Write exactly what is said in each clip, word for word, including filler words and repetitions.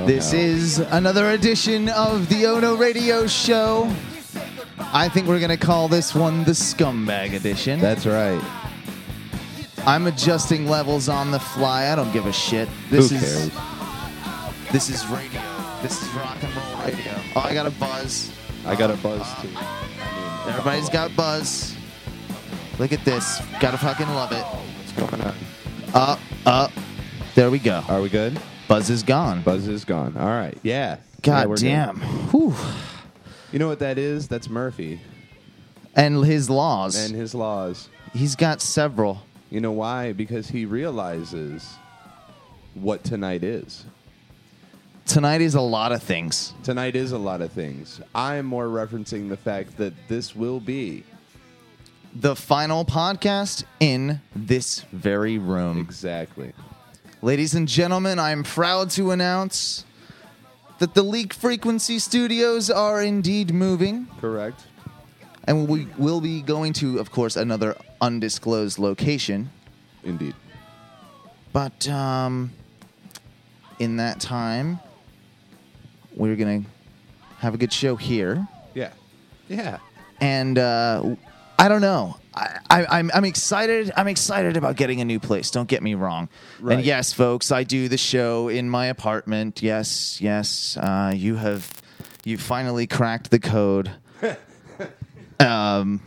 no This how. is another edition of the Ono Radio Show. I think we're going to call this one the Scumbag Edition. That's right. I'm adjusting levels on the fly. I don't give a shit. This Who is cares? This is radio. This is rock and roll radio. Oh, I got a buzz. I got a buzz too. Everybody's got buzz. Look at this. Gotta fucking love it. What's going on? Up, up. There we go. Are we good? Buzz is gone. Buzz is gone. All right. Yeah. Yeah, God we're damn. good. Whew. You know what that is? That's Murphy And his laws. and his laws. He's got several. You know why? Because he realizes what tonight is. Tonight is a lot of things. Tonight is a lot of things. I'm more referencing the fact that this will be The final podcast in this very room. exactly. Ladies and gentlemen, I'm proud to announce that the Leak Frequency Studios are indeed moving. Correct. And we will be going to, of course, another undisclosed location. Indeed. But um, in that time, we're going to have a good show here. Yeah. Yeah. And uh, I don't know. I, I, I'm I'm excited. I'm excited about getting a new place. Don't get me wrong. Right. And yes, folks, I do the show in my apartment. Yes, yes. Uh, you have you finally cracked the code. um,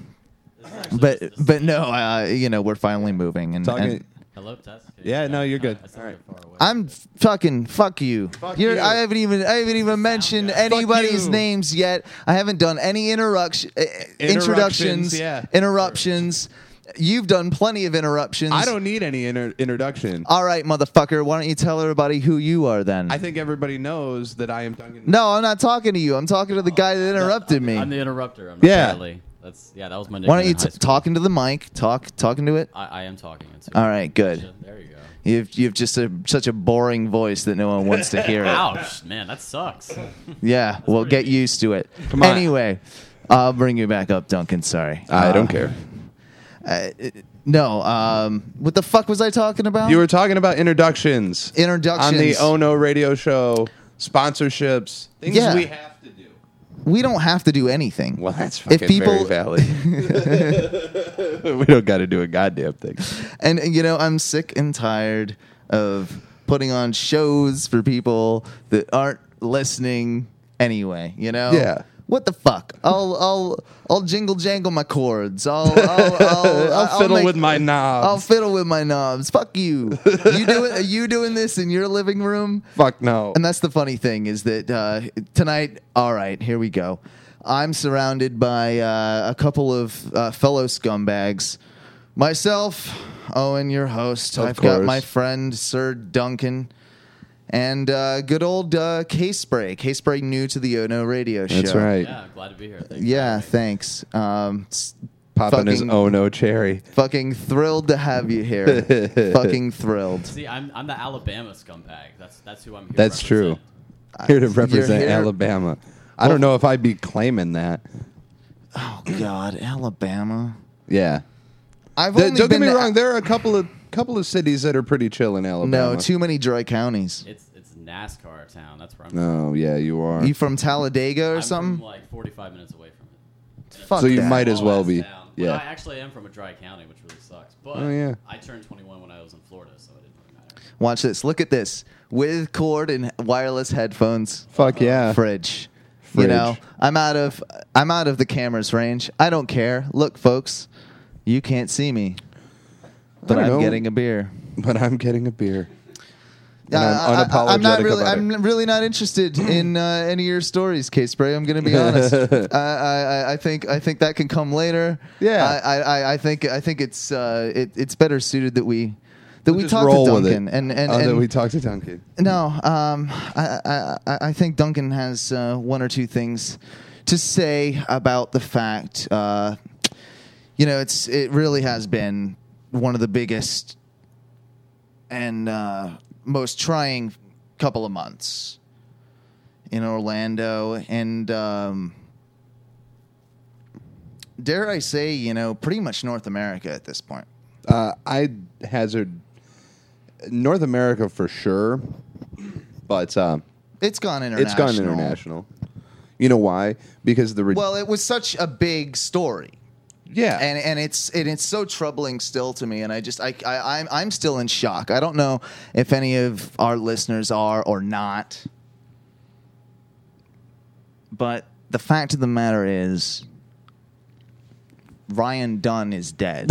but but no, uh, you know we're finally moving. And, Talking. and Hello, Tess. Yeah, no, you're good. I sound All right. far away. I'm fucking fuck you. Fuck You're, you. I haven't even I haven't even mentioned anybody's you. names yet. I haven't done any interruction, uh, introductions, yeah. interruptions. You've done plenty of interruptions. I don't need any inter- introduction. All right, motherfucker. Why don't you tell everybody who you are then? I think everybody knows that I am Duncan. no, I'm not talking to you. I'm talking to the guy that interrupted me. I'm the interrupter. I'm Yeah. Charlie. That's yeah. That was my nickname. Why don't you in high t- school. talking to the mic? Talk talking to it. I, I am talking. It's All right, good. There you go. You've you've just a, such a boring voice that no one wants to hear it. Ouch, man, that sucks. Yeah, well, get used to it. Come on. Anyway, I'll bring you back up, Duncan. Sorry. I Uh, don't care. Uh, no. Um, what the fuck was I talking about? You were talking about introductions Introductions. on the Ono Radio Show, sponsorships, things Yeah. we have to do. We don't have to do anything. Well, that's If fucking people- very valid. We don't got to do a goddamn thing. And, you know, I'm sick and tired of putting on shows for people that aren't listening anyway, you know? Yeah. What the fuck? I'll I'll I'll jingle jangle my chords. I'll I'll, I'll, I'll fiddle make- with my knobs. I'll fiddle with my knobs. Fuck you. You doing are you doing this in your living room? Fuck no. And that's the funny thing is that uh, tonight, all right, here we go. I'm surrounded by uh, a couple of uh, fellow scumbags. Myself, Owen, your host. Of I've got course. my friend, Sir Duncan, and uh, good old uh, K-Spray. K-Spray new to the Ono Radio Show. That's right. Yeah, glad to be here. Thanks. Yeah, thanks. Um, s- Popping his fucking- Ono cherry. fucking thrilled to have you here. Fucking thrilled. See, I'm I'm the Alabama scumbag. That's that's who I'm here. That's to true. represent. Here to You're represent here- Alabama. I don't know if I'd be claiming that. Oh, God, Alabama. Yeah. I've Th- only don't get been me to- wrong. There are a couple of couple of cities that are pretty chill in Alabama. No, too many dry counties. It's it's NASCAR town. That's where I'm. Oh yeah, you are. You from Talladega or I'm something? from like forty-five minutes away from it. Fuck So you that. might as well Small-ass be. town. But Yeah. I actually am from a dry county, which really sucks. But Oh, yeah. I turned twenty-one when I was in Florida, so it didn't really matter. Watch this. Look at this. With cord and wireless headphones. Fuck yeah. Fridge. You Fridge. know, I'm out of I'm out of the camera's range. I don't care. Look, folks, you can't see me, but don't I'm know. getting a beer. But I'm getting a beer. And Uh, I'm I- I- I'm not unapologetic really. about I'm it. really not interested in uh, any of your stories, K-Spray. I'm going to be honest. I, I, I think I think that can come later. Yeah. I, I, I think I think it's uh, it, it's better suited that we that We'll we just talk roll to with it. Duncan and and, Oh, that and we talked to Duncan. no. Um, I, I I I think Duncan has uh, one or two things to say about the fact. Uh, you know, it's it really has been one of the biggest and uh, most trying couple of months in Orlando, and um, dare I say, you know, pretty much North America at this point. Uh, I hazard North America for sure, but uh, It's gone international. It's gone international. You know why? Because the re- Well, it was such a big story. yeah, And and it's and it's so troubling still to me, and I just I, I I'm I'm still in shock. I don't know if any of our listeners are or not, but the fact of the matter is, Ryan Dunn is dead.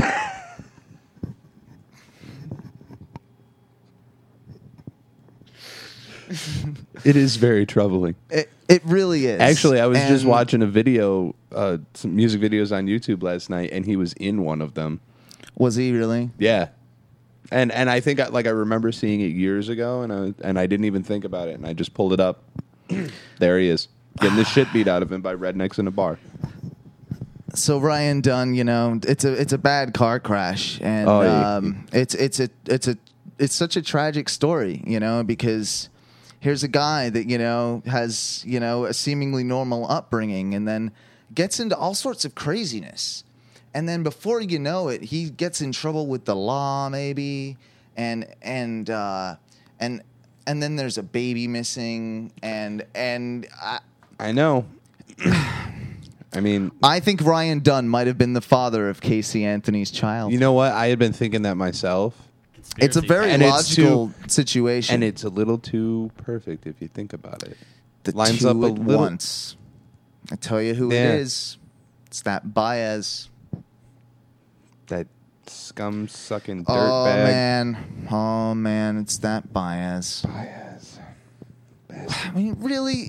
it is very troubling. It it really is. Actually, I was just And- watching a video, uh, some music videos on YouTube last night, and he was in one of them. Was he really? Yeah, and and I think I, like I remember seeing it years ago, and I and I didn't even think about it, and I just pulled it up. There he is, getting the shit beat out of him by rednecks in a bar. So Ryan Dunn, you know, it's a it's a bad car crash, and Oh, yeah. um, it's it's a it's a it's such a tragic story, you know, because here's a guy that you know has you know a seemingly normal upbringing, and then gets into all sorts of craziness, and then before you know it, he gets in trouble with the law, maybe, and and uh, and and then there's a baby missing, and and. I, I know. I mean, I think Ryan Dunn might have been the father of Casey Anthony's child. you know what? I had been thinking that myself, It's a very And it's logical situation. and it's a little too perfect if you think about it. the lines two up a at little- once. I tell you who Yeah. it is. It's that Baez. That scum sucking Oh dirtbag. man, oh man, it's that Baez. Baez. I mean, really,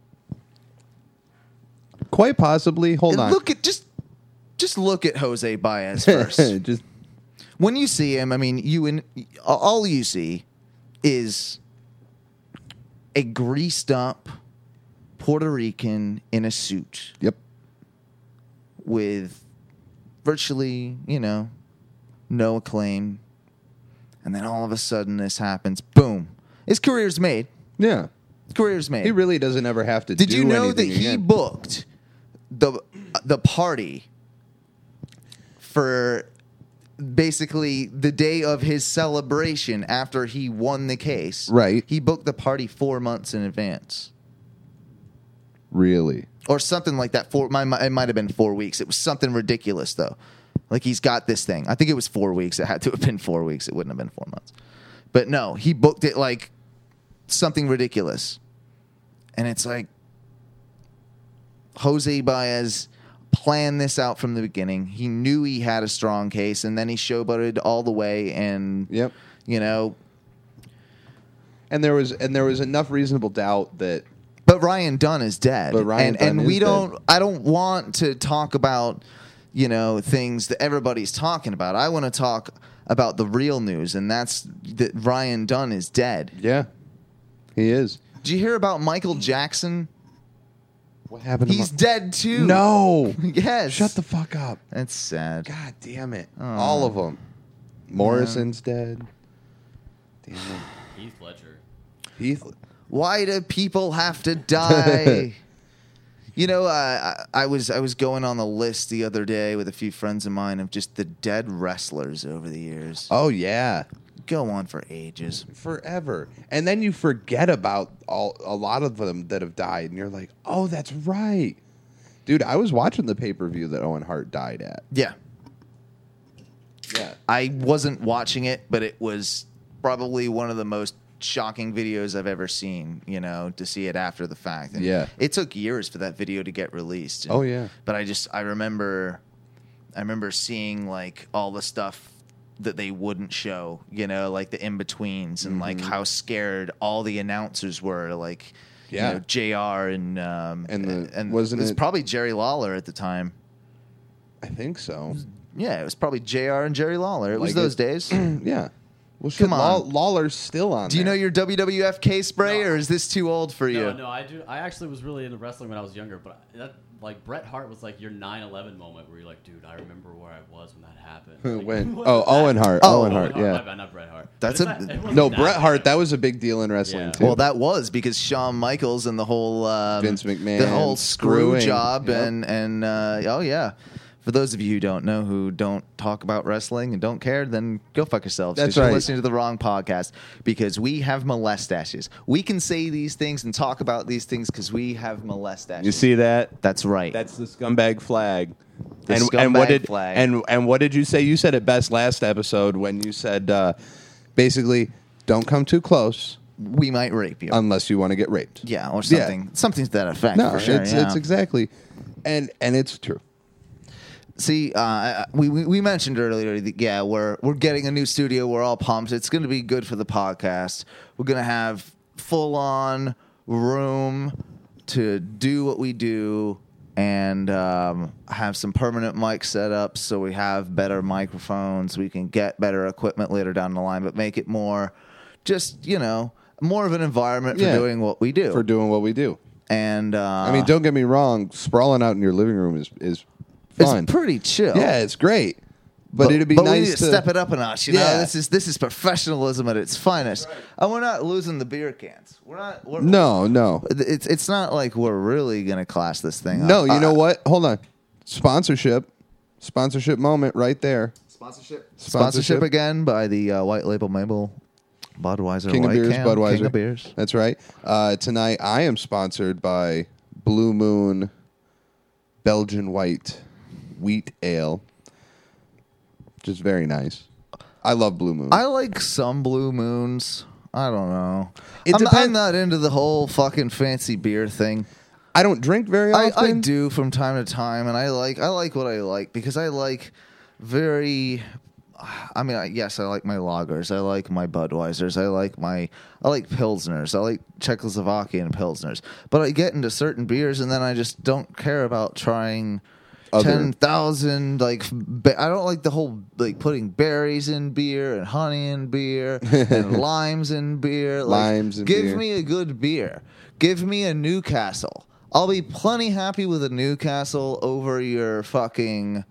Quite possibly. Hold on. look at just just look at Jose Baez first. Just When you see him, I mean, you and all you see is a greased up Puerto Rican in a suit yep. with virtually, you know, no acclaim. And then all of a sudden this happens. Boom. His career's made. Yeah. His career's made. He really doesn't ever have to Did do you know that anything he again. booked the the party for basically the day of his celebration after he won the case? Right. He booked the party four months in advance. Really? Or something like that. Four, my, my, it might have been four weeks. It was something ridiculous, though. Like, he's got this thing. I think it was four weeks. It had to have been four weeks. It wouldn't have been four months. But no, he booked it like something ridiculous. And it's like, Jose Baez planned this out from the beginning. He knew he had a strong case, and then he showboated all the way. And, Yep. you know, And there was and there was enough reasonable doubt that but Ryan Dunn is dead. But Ryan and Dunn and is we dead. don't I don't want to talk about, you know, things that everybody's talking about. I want to talk about the real news, and that's that Ryan Dunn is dead. yeah, he is. Did you hear about Michael Jackson? What happened to He's Mar- dead too. No. Yes. Shut the fuck up. That's sad. God damn it. Oh. All of them. Morrison's dead. Damn it. Heath Ledger. Heath. Why do people have to die? You know, uh, I, I was I was going on the list the other day with a few friends of mine of just the dead wrestlers over the years. Oh yeah. Go on for ages. Forever. And then you forget about all a lot of them that have died, and you're like, oh, that's right. Dude, I was watching the pay-per-view that Owen Hart died at. Yeah. Yeah. I wasn't watching it, but it was probably one of the most shocking videos I've ever seen, you know, to see it after the fact. And Yeah. it took years for that video to get released. Oh, yeah. But I just I remember I remember seeing like all the stuff that they wouldn't show, you know, like the in-betweens and like how scared all the announcers were, like Yeah. you know, J R and um And the- and wasn't it was it- probably Jerry Lawler at the time. I think so. Yeah, it was probably J R and Jerry Lawler. It was Like those it- days. Yeah. Well, shit, Come on. Law- Lawler's still on Do you know there. your W W F K spray, No. or is this too old for you? No, no, I do. I actually was really into wrestling when I was younger, but that, like Bret Hart was like your nine eleven moment where you're like, dude, I remember where I was when that happened. Like, When? what Oh, was that? Owen Hart. Oh, Owen Hart, my yeah. bad, not Bret Hart. That's But a- it's not- it wasn't No, that Bret Hart, bad. that was a big deal in wrestling, Yeah. too. Well, that was because Shawn Michaels and the whole um, Vince McMahon the whole screw screwing. job, Yep. and and uh, oh yeah, For those of you who don't know, who don't talk about wrestling and don't care, then go fuck yourselves. That's You're right. listening to the wrong podcast because we have molestaches. We can say these things and talk about these things because we have molestaches. You see that? That's right. That's the scumbag flag. The and, scumbag and what did flag. and and what did you say? You said it best last episode when you said uh, basically don't come too close we might rape you. unless you want to get raped. yeah, or something. Something to that effect. No, for sure. it's yeah. it's exactly, and and it's true. See, uh, we, we we mentioned earlier that yeah, we're we're getting a new studio. We're all pumped. It's going to be good for the podcast. We're going to have full on room to do what we do and um, have some permanent mic setups so we have better microphones. We can get better equipment later down the line, but make it more just you know more of an environment for Yeah. doing what we do. For doing what we do. and uh, I mean, don't get me wrong. Sprawling out in your living room is is it's fun. pretty chill. Yeah, it's great. But, it'd be but nice we need to, to step it up a notch. You know, Yeah. this is this is professionalism at its finest, and we're not losing the beer cans. We're not. We're, No, no, it's it's not like we're really gonna class this thing up. no. You Uh, know what? Hold on. Sponsorship, sponsorship moment right there. Sponsorship. Sponsorship Sponsorship. again by the uh, white label Mabel, Budweiser, King of White Beers, Can, Budweiser. King of Beers. That's right. Uh, tonight I am sponsored by Blue Moon Belgian White Wheat Ale. Just very nice. I love Blue Moon. I like some Blue Moons. I don't know. It I'm, depend- I'm not into the whole fucking fancy beer thing. I don't drink very I, often. I do from time to time, and I like I like what I like because I like very. I mean, I, yes, I like my lagers. I like my Budweisers. I like my I like pilsners. I like Czechoslovakian pilsners. But I get into certain beers, and then I just don't care about trying Other- ten thousand. Like ba- I don't like the whole like putting berries in beer and honey in beer and limes in beer. Like, Limes in give beer. me a good beer. Give me a Newcastle. I'll be plenty happy with a Newcastle over your fucking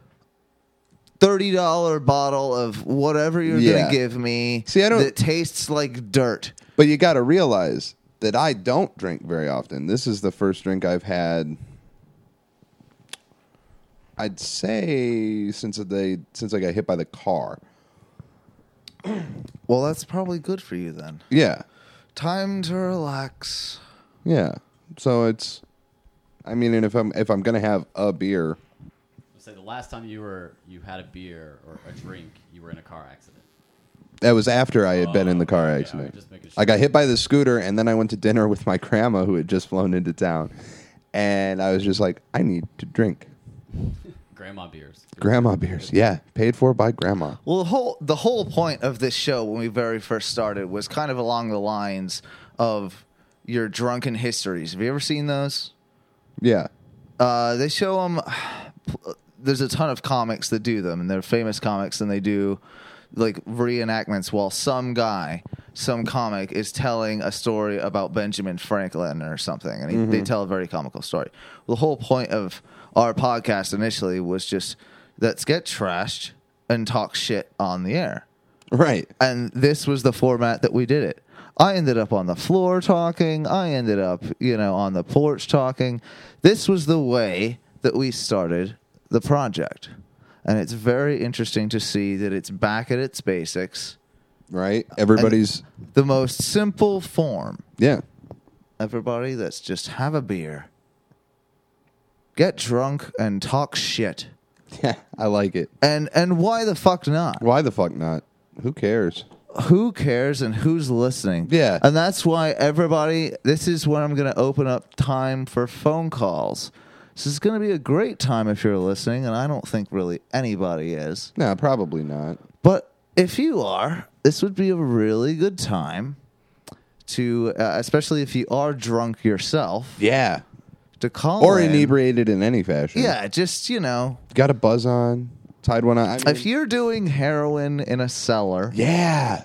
thirty dollar bottle of whatever you're Yeah. gonna give me. See, I don't- that tastes like dirt. But you got to realize that I don't drink very often. This is the first drink I've had. I'd say since they since I got hit by the car. Well, that's probably good for you then. Yeah, Time to relax. yeah. So it's. I mean, and if I'm if I'm gonna have a beer, Say the last time you were you had a beer or a drink, you were in a car accident. that was after I had been in the car okay, yeah, accident. alright, just making sure. I got hit by the scooter, and then I went to dinner with my grandma who had just flown into town, and I was just like, I need to drink Grandma beers. grandma beers. Yeah, paid for by grandma. Well, the whole the whole point of this show when we very first started was kind of along the lines of your drunken histories. Have you ever seen those? Yeah. Uh, they show them. There's a ton of comics that do them, and they're famous comics, and they do like reenactments while some guy, some comic, is telling a story about Benjamin Franklin or something, and he, they tell a very comical story. Well, the whole point of our podcast initially was just let's get trashed and talk shit on the air, Right. and this was the format that we did it. I ended up on the floor talking. I ended up, you know, on the porch talking. This was the way that we started the project. And it's very interesting to see that it's back at its basics. Right. Everybody's. The most simple form. Yeah. Everybody, let's just have a beer. Get drunk and talk shit. Yeah. I like it. And and why the fuck not? Why the fuck not? Who cares? Who cares and who's listening? Yeah. And that's why everybody, this is when I'm going to open up time for phone calls. This is going to be a great time if you're listening, and I don't think really anybody is. No, probably not. But if you are, this would be a really good time to, uh, especially if you are drunk yourself, Yeah. to call Or in. inebriated in any fashion. Yeah, just, you know, Got a buzz on. Tied one on. I mean, if you're doing heroin in a cellar yeah.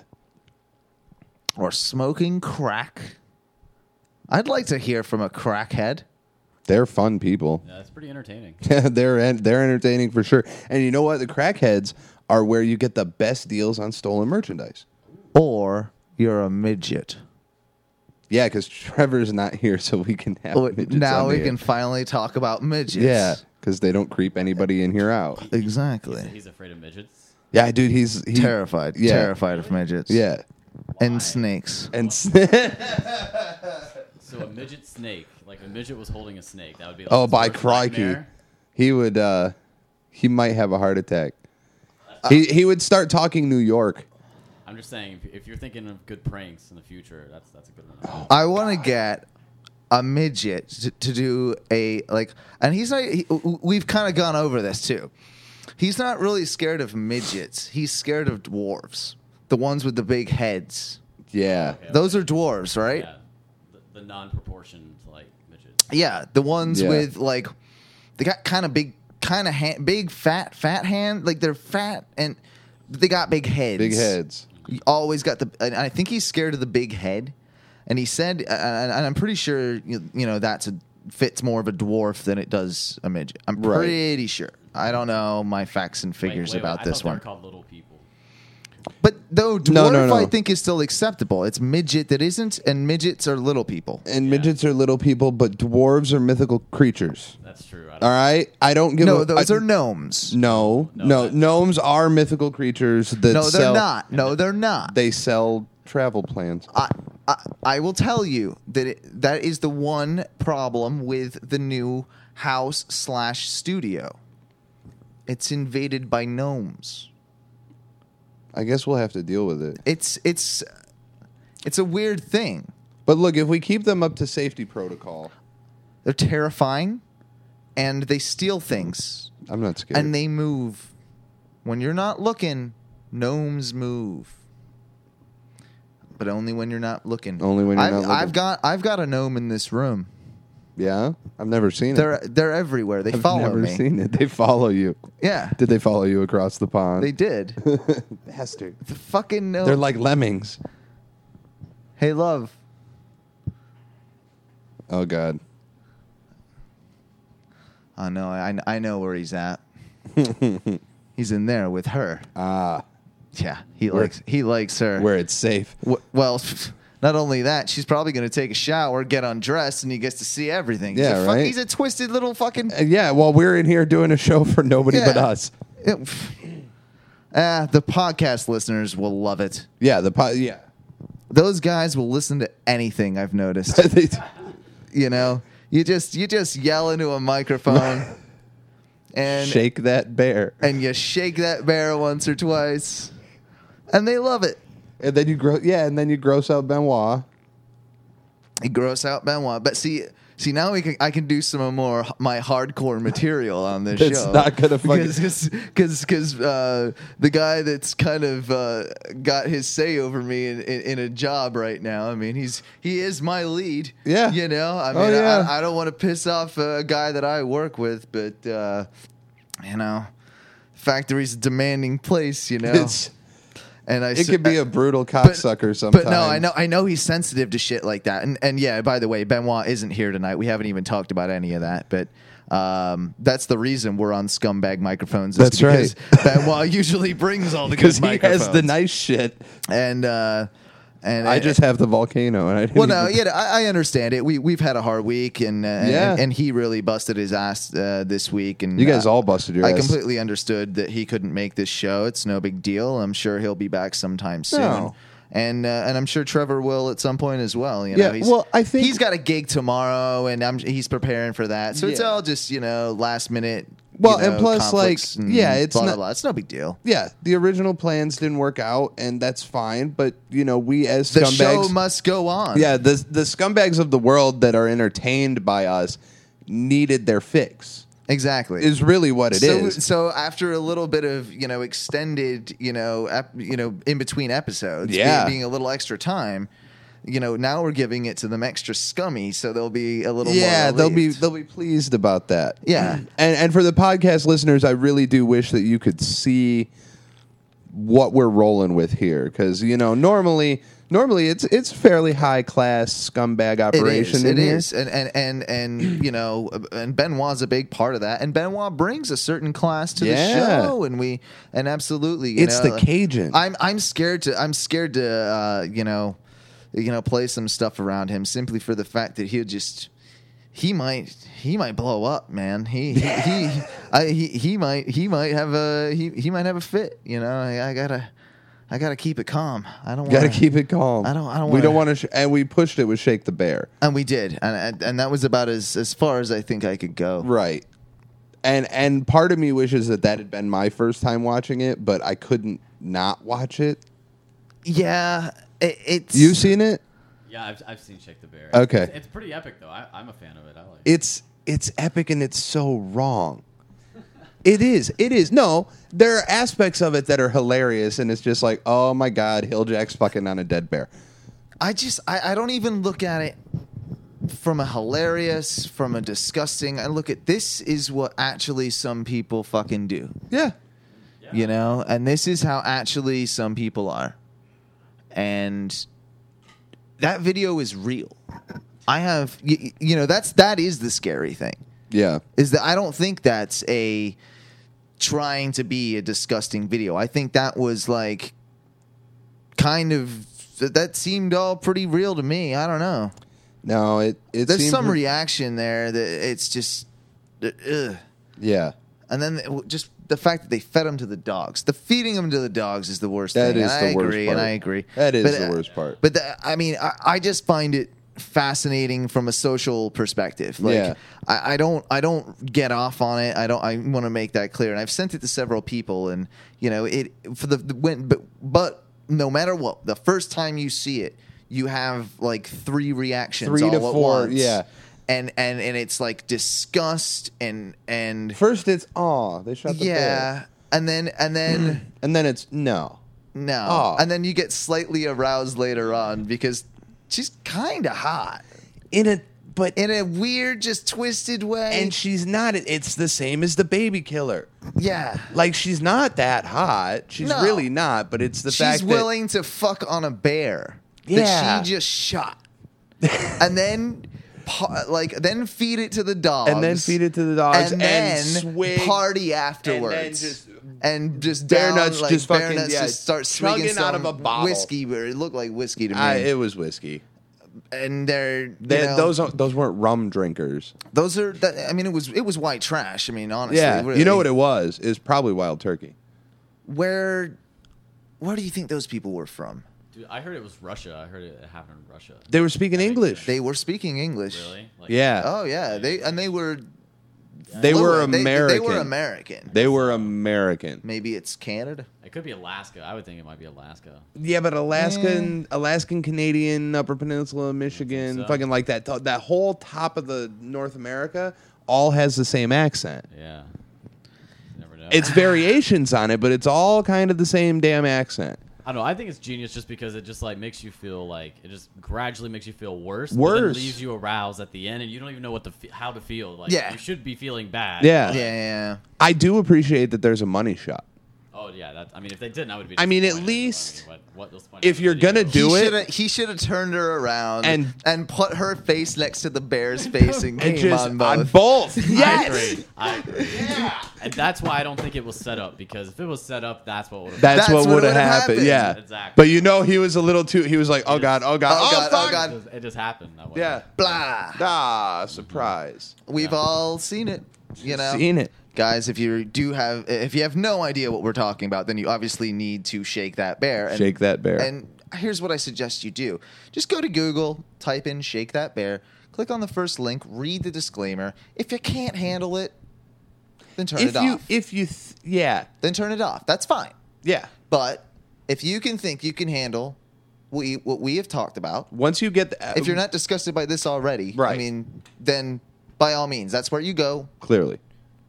or smoking crack, I'd like to hear from a crackhead. They're fun people. Yeah, it's pretty entertaining. they're en- they're entertaining for sure. And you know what? The crackheads are where you get the best deals on stolen merchandise. Or you're a midget. Yeah, because Trevor's not here, so we can have Well, midgets now on we the can air. finally talk about midgets. Yeah, because they don't creep anybody in here out. Exactly. He's, he's afraid of midgets. Yeah, dude, he's he, terrified. Yeah. Terrified of midgets. Yeah, And snakes. and So a midget snake, like a midget was holding a snake. That would be like oh, his by worst crikey, nightmare. he would. uh He might have a heart attack. He he would start talking New York. I'm just saying, if, if you're thinking of good pranks in the future, that's that's a good one. I want to get a midget to, to do a like, and he's not. He, we've kind of gone over this too. He's not really scared of midgets. He's scared of dwarves, the ones with the big heads. Yeah, Okay. Those are dwarves, right? Yeah, the, the non-proportioned like midgets. Yeah, the ones Yeah. with like they got kind of big, kind of ha- big, fat, fat hand. Like they're fat and they got big heads. big heads. You always got the. And I think he's scared of the big head, and he said, uh, and I'm pretty sure you, you know that's a fits more of a dwarf than it does a midget. I'm Right. pretty sure. I don't know my facts and figures Wait, wait, about wait, I this thought they were one. called little people. But though dwarf, No, no, no. I think is still acceptable. It's midget that isn't, and midgets are little people. And midgets are little people, but dwarves are mythical creatures. That's true. I don't All right, I don't give. No, a, those I- are gnomes. no, No, no. that- Gnomes are mythical creatures that No, they're sell. not. No, they're not. They sell travel plans. I, I, I will tell you that it, that is the one problem with the new house slash studio. It's invaded by gnomes. I guess we'll have to deal with it. It's it's it's a weird thing. But look, if we keep them up to safety protocol, They're terrifying, and they steal things, I'm not scared. and they move. When you're not looking, gnomes move. But only when you're not looking. Only when you're I've, not looking. I've got I've got a gnome in this room. yeah, I've never seen They're it. they're everywhere. They I've follow never me. seen it. They follow you. Yeah, Did they follow you across the pond? they did. Bastard. The fucking gnome. They're like lemmings. Hey, love. Oh God. Oh no, I I know where he's at. He's in there with her. Ah, Yeah, he Where- likes he likes her. where it's safe. W- well, not only that, she's probably going to take a shower, get undressed, and he gets to see everything. He's Yeah, a fuck- right? He's a twisted little fucking. Uh, yeah, well, we're in here doing a show for nobody but Yeah. us. It- Ah, the podcast listeners will love it. Yeah, the po- yeah. Those guys will listen to anything. I've noticed. They- You know, you just you just yell into a microphone, and shake that bear, and you shake that bear once or twice, and they love it. and then you grow. Yeah, and then you gross out Benoit. You gross out Benoit, but see, see now we can I can do some more h- my hardcore material on this It's show. not gonna fucking- because because uh, the guy that's kind of uh, got his say over me in, in, in a job right now. I mean, he's he is my lead. Yeah. you know. I Oh, mean, yeah. I, I don't want to piss off a guy that I work with, but uh, you know, factory's a demanding place. You know, It's and I it s- could be I- a brutal cocksucker sometimes. but no, I know, I know he's sensitive to shit like that. And and yeah, by the way, Benoit isn't here tonight. We haven't even talked about any of that. But um, that's the reason we're on scumbag microphones. is That's because Benoit usually brings all the good because he microphones. has the nice shit. and uh, and I just have the volcano, and I didn't well, no, even- yeah, I, I understand it. We we've had a hard week, and uh, Yeah. and, and he really busted his ass uh, this week. And You guys uh, all busted your I ass. completely understood that he couldn't make this show. It's no big deal. I'm sure he'll be back sometime soon. No. And uh, and I'm sure Trevor will at some point as well. You Yeah, know, he's, well, I think- he's got a gig tomorrow, and I'm he's preparing for that. So it's Yeah. all just you know last minute. Well, you and know, plus, like, conflicts and yeah, it's blah, blah, not- blah. It's no big deal. Yeah, the original plans didn't work out, and that's fine. But you know, we as The scumbags, show must go on. yeah, the the scumbags of the world that are entertained by us needed their fix. exactly. Is really what it is. so, So after a little bit of you know extended you know ep, you know in between episodes, Yeah. being, being a little extra time, you know now we're giving it to them extra scummy, so they'll be a little yeah, more they'll be relieved. they'll be pleased about that. Yeah. and and for the podcast listeners, I really do wish that you could see what we're rolling with here, because you know normally normally it's it's fairly high class scumbag It operation. is. in It here. is. And and and and you know, and Benoit's a big part of that. And Benoit brings a certain class to Yeah. the show, and we and absolutely, you It's know, the Cajun. I'm I'm scared to I'm scared to uh, you know. you know, play some stuff around him simply for the fact that he'll just. He might, he might blow up, man. He, he, he, I, he, he might, he might have a, he, he might have a fit. You know, I, I gotta, I gotta keep it calm. I don't Got to wanna, keep it calm. I don't, I don't. We wanna, don't want to, sh- and we pushed it with Shake the Bear. and we did, and and, and that was about as as far as I think I could go. Right. And and part of me wishes that that had been my first time watching it, but I couldn't not watch it. Yeah, it, it's. You seen it? Yeah, I've, I've seen Shake the Bear. Okay. It's, it's pretty epic, though. I, I'm a fan of it. I like it. It's it's epic and it's so wrong. It is. It is. No, there are aspects of it that are hilarious, and it's just like, oh my god, Hilljack's fucking on a dead bear. I just, I, I don't even look at it from a hilarious, from a disgusting. I look at this is what actually some people fucking do. Yeah. Yeah. You know, and this is how actually some people are. And that video is real. I have, you, you know, that's that is the scary thing. Yeah. Is that I don't think that's a trying to be a disgusting video. I think that was like kind of that seemed all pretty real to me. I don't know. No, it it There's seemed- some reaction there that it's just, uh, ugh. Yeah. And then it- just the fact that they fed them to the dogs. The feeding them to the dogs is the worst That thing. is and the I worst agree, part. and I agree. That is But, the uh, worst part. But the, I mean, I, I just find it fascinating from a social perspective. Like, Yeah. I, I don't, I don't get off on it. I don't. I want to make that clear. And I've sent it to several people, and you know, it for the, the when, but but no matter what, the first time you see it, you have like three reactions, Three all to at four, once. yeah. And, and and it's like disgust and and First it's aw, they shot the yeah, bear. and then and then And then it's no. no, Aw. and then you get slightly aroused later on because she's kind of hot In a but in a weird, just twisted way. and she's not it's the same as the baby killer. yeah, Like she's not that hot. She's No. really not, but it's the she's fact willing to fuck on a bear Yeah. that she just shot, and then. pa- Like then feed it to the dogs, And then feed it to the dogs and, and then swig- party afterwards, just- and just Bear down, nuts like, just bear fucking- nuts yeah, just start chugging swigging out some of a bottle. whiskey, where it looked like whiskey to me. I, it was whiskey. and they're you They, know, those aren't- those weren't rum drinkers. those are that, I mean it was it was white trash. I mean honestly, Yeah, really. you know what it was? It's probably wild turkey. Where where do you think those people were from? Dude, I heard it was Russia. I heard it happened in Russia. They were speaking makes English. They were speaking English. Really? Like, Yeah, Oh yeah, they and they were they were fluent. They- American. They, were American. They were American. Maybe it's Canada. It could be Alaska. I would think it might be Alaska. Yeah, but Alaskan, Alaskan, Canadian, Upper Peninsula, Michigan, so. fucking like that. That whole top of the North America all has the same accent. Yeah. You never know. It's variations on it, but it's all kind of the same damn accent. I don't know. I think it's genius just because it just like makes you feel like it just gradually makes you feel worse. Worse. But then leaves you aroused at the end, and you don't even know what to fe- how to feel. Like Yeah. you should be feeling bad. Yeah. but- Yeah, yeah. I do appreciate that there's a money shot. Oh yeah. That I mean, if they didn't, I would be. I mean, at disappointed. least I mean, what, what was the point if of the you're video? gonna do he it- shoulda- He should have turned her around And- and put her face next to the bear's face and And came just on both. on both. I Yes. agree. I agree. And that's why I don't think it was set up, because if it was set up, that's what would have That's, That's what what would have would've happened. happened. Yeah, Exactly. But you know, he was a little too. He was like, "Oh God, oh God, Oh, oh, God, oh, fuck." God. It, just, it just happened that way. Yeah. Blah. Ah, surprise. We've Yeah. all seen it. You know, Seen it. guys. If you do have, if you have no idea what we're talking about, then you obviously need to shake that bear. And, Shake that bear. And here's what I suggest you do: just go to Google, type in "shake that bear," click on the first link, read the disclaimer. If you can't handle it, then turn if it you, off. if you, th- yeah, Then turn it off. That's fine. yeah. But if you can think you can handle we what we have talked about, Once you get, the, if you're not disgusted by this already, I Right. mean, then by all means, that's where you go. clearly,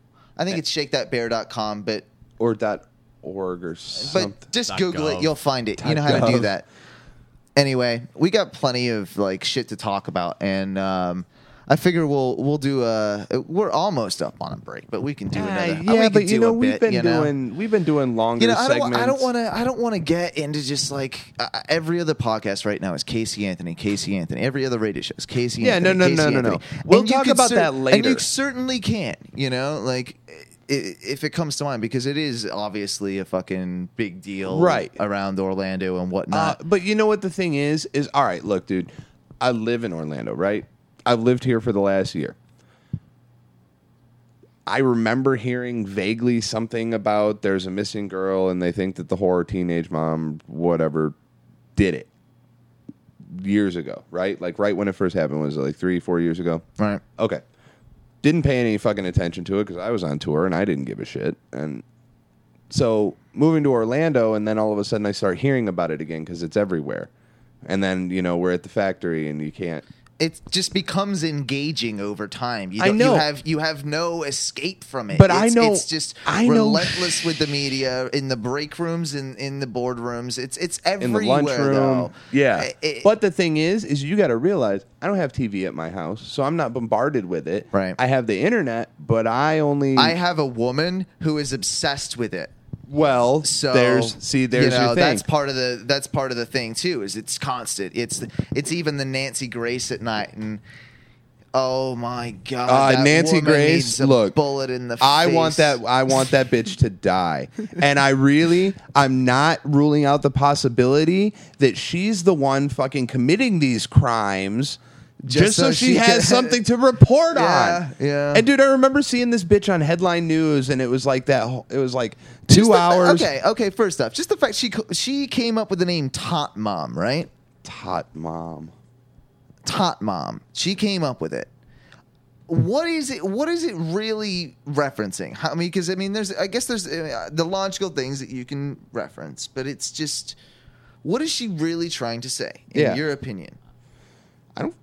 I think it's shake that bear dot com, but or dot org or something. but just Dot Google gov. it, you'll find it. You Dot know how to do gov. that. Anyway, we got plenty of like shit to talk about, and um, I figure we'll we'll do a. We're almost up on a break, but we can do Ah, another. yeah, we can but you do know a we've bit, been you know? doing we've been doing longer You know, I don't, segments. wa- I don't want to. I don't want to get into just like uh, every other podcast right now is Casey Anthony, Casey Anthony. Every other radio show is Casey Yeah, Anthony. no, no, Casey no, no, no. Anthony. We'll And you talk could about that And later. you certainly can. You know, like if it comes to mind, because it is obviously a fucking big deal right. around Orlando and whatnot. Uh, but you know what the thing is? Is all right, look, dude, I live in Orlando, right? I've lived here for the last year. I remember hearing vaguely something about there's a missing girl and they think that the horror teenage mom, whatever, did it years ago, right? Like right when it first happened, was it like three, four years ago? Right. Okay. Didn't pay any fucking attention to it because I was on tour and I didn't give a shit. And so moving to Orlando, and then all of a sudden I start hearing about it again because it's everywhere. And then, you know, we're at the factory and you can't. It just becomes engaging over time. You I don't, know. You have, you have no escape from it. But it's, I know. It's just I know. relentless with the media, in the break rooms, in, in the boardrooms. It's it's In everywhere, the lunchroom. though. Yeah. It- it- but the thing is, is you got to realize I don't have T V at my house, so I'm not bombarded with it. Right. I have the internet, but I only. I have a woman who is obsessed with it. Well, So there's see, there's you know, your thing. that's part of the that's part of the thing too. Is it's constant. It's it's even the Nancy Grace at night, and oh my god, Uh, that Nancy woman Grace, needs a look, bullet in the I face. want that. I want that bitch to die. And I really, I'm not ruling out the possibility that she's the one fucking committing these crimes. Just, Just so, so she, she has can- something to report Yeah, on. yeah. And dude, I remember seeing this bitch on headline news, and it was like that. whole- It was like two Just the fa- hours. okay, okay. First off, just the fact she co- she came up with the name Tot Mom, right? Tot mom. Tot Mom. She came up with it. What is it? What is it really referencing? How, I mean, because I mean, there's I guess there's uh, the logical things that you can reference, but it's just, what is she really trying to say, in Yeah. your opinion? I don't.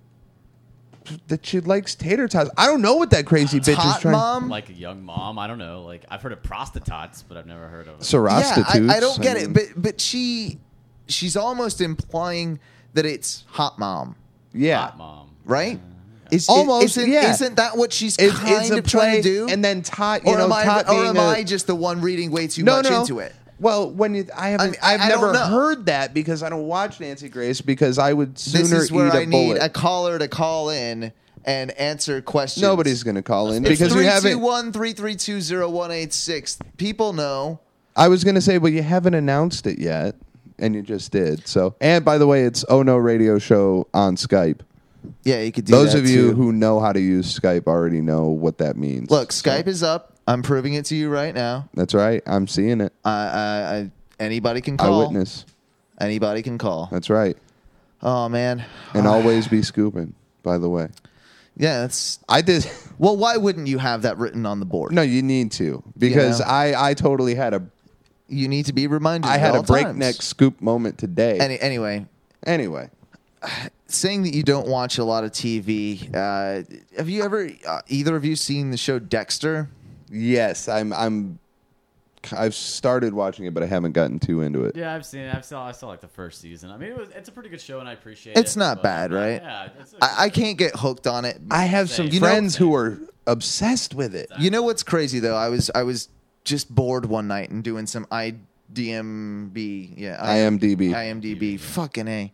That she likes tater tots. I don't know what that crazy bitch is Tot trying. Mom. Like a young mom, I don't know. Like I've heard of prostitutes, but I've never heard of. Sorostitutes. Yeah, I, I don't get mean- it, but but she she's almost implying that it's hot mom, yeah. Hot mom, right? Is, Almost, isn't, yeah. Isn't that what she's It's, kind it's a of trying play, to do? and then Tot, you or know, am I, Tot or being am a- I just the one reading way too no, much no. into it? Well, when you, I haven't, I mean, I've I don't never know. heard that because I don't watch Nancy Grace because I would sooner This is where eat a I need bullet. a caller to call in and answer questions. Nobody's going to call in It's because you three two haven't. one, three three two, zero one eight six. People know. I was going to say, but you haven't announced it yet, and you just did. So, and by the way, it's Oh No Radio Show on Skype. Yeah, you could do Those that of you too. who know how to use Skype already know what that means. Look, So, Skype is up. I'm proving it to you right now. That's right. I'm seeing it. I, I, I anybody can call. Eyewitness. Anybody can call. That's right. Oh man. And always be scooping. By the way, Yeah, that's I did. well. Why wouldn't you have that written on the board? No, you need to because know? I I totally had a You need to be reminded. I at had a all breakneck times. scoop moment today. Any, anyway, anyway, saying that you don't watch a lot of T V. Uh, have you ever uh, either of you seen the show Dexter? yes, I'm I'm I've started watching it, but I haven't gotten too into it. Yeah, I've seen it. I've saw. I saw like the first season. I mean, it was. It's a pretty good show, and I appreciate it. It's not but, bad, uh, right? Yeah. It's a- I, I can't get hooked on it. I have some Same. You know- friends who are obsessed with it. You know what's crazy though? I was I was just bored one night and doing some I D M B. Yeah, I M D B. I M D B. Fucking A.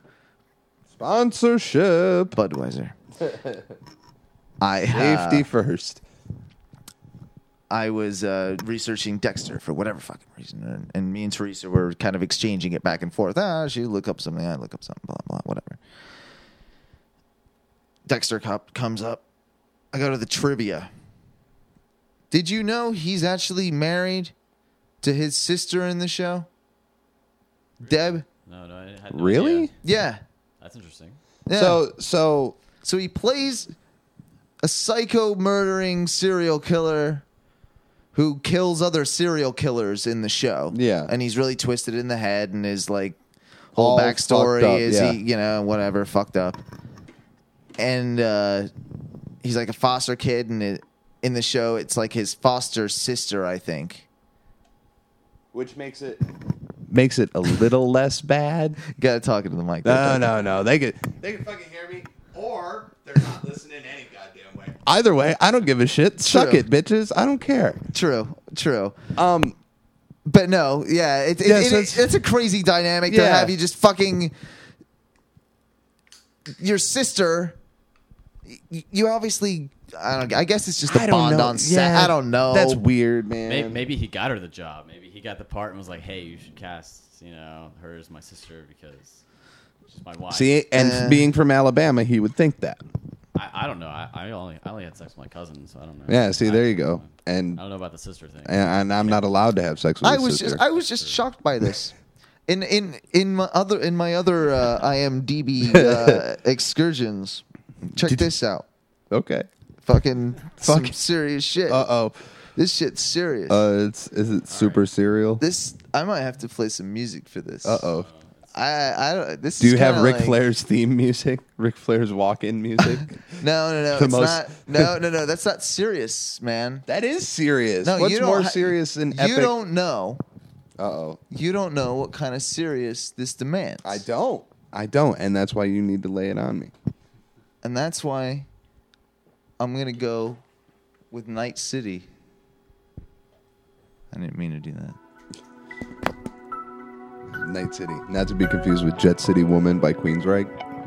Sponsorship. Budweiser. I Safety uh, first. I was uh, researching Dexter for whatever fucking reason, and, and me and Teresa were kind of exchanging it back and forth. Ah, she look up something, I look up something, blah blah, whatever. Dexter Cup comes up. I go to the trivia. Did you know he's actually married to his sister in the show, Deb? No, no, I had no Really? idea. Yeah. That's interesting. yeah. So so So he plays a psycho murdering serial killer who kills other serial killers in the show. Yeah. And he's really twisted in the head, and his like whole All backstory fucked up, is yeah. he, you know, whatever, fucked up. And uh, he's like a foster kid, and it, in the show, it's like his foster sister, I think. which makes it makes it a little less bad. You gotta talk into the mic. No, no, no. They could they could fucking hear me, or they're not listening any goddamn way. Either way, I don't give a shit. Suck True. it, bitches. I don't care. True, true. Um, But no, yeah, it, it, Yeah, it, so it- it's- it's a crazy dynamic to Yeah. have you just fucking your sister. y- You obviously I don't. I guess it's just a I don't bond know. on set. Yeah, I don't know. That's weird, man. Maybe, maybe he got her the job. Maybe he got the part and was like, "Hey, you should cast, you know, her as my sister because she's my wife." See, and Uh. being from Alabama, he would think that. I, I don't know. I, I only I only had sex with my cousin, so I don't know. Yeah, see, I, there you go. And I don't know about the sister thing. and, and I'm not allowed to have sex with I his was sister. just I was just shocked by this. In in in my other in my other uh, I M D B uh, excursions, check Did- this out. okay. Fucking some Fuck. serious shit. Uh oh. This shit's serious. Uh, it's is it super serial? this I might have to play some music for this. Uh oh. I I don't. This Do is you have kinda Ric like, Flair's theme music? Ric Flair's walk-in music? No, no, no. The It's most- not. No, no, no. That's not serious, man. That is serious. No, What's you don't more ha- serious than You epic? don't know. Uh oh. You don't know what kind of serious this demands. I don't. I don't, and that's why you need to lay it on me. And that's why I'm gonna go with Night City. I didn't mean to do that. Night City, not to be confused with Jet City Woman by Queensryche,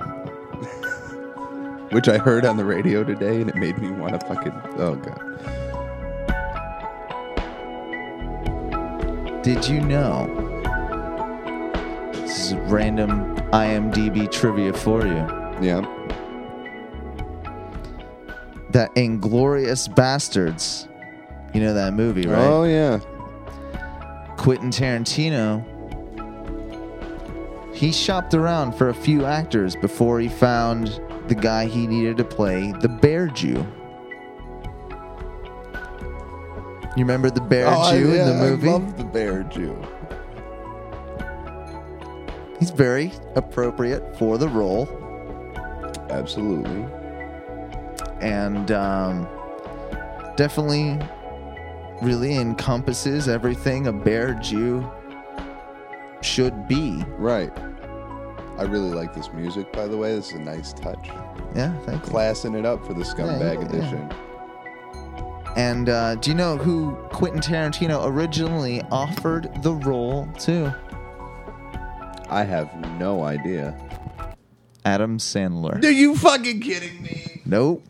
which I heard on the radio today, and it made me want to fucking. Oh god. Did you know? This is random I M D B trivia for you. Yeah. That Inglorious Bastards, you know that movie, right? Oh yeah. Quentin Tarantino, he shopped around for a few actors before he found the guy he needed to play the Bear Jew. You remember the Bear oh, Jew I, yeah, in the movie? I love the Bear Jew. He's very appropriate for the role, Absolutely. and um, definitely really encompasses everything a Bear Jew should be. Right. I really like this music, by the way. This is a nice touch. Yeah, thank you. Classing it up for the Scumbag yeah, edition. And uh, do you know who Quentin Tarantino originally offered the role to? I have no idea. Adam Sandler. Are you fucking kidding me? Nope.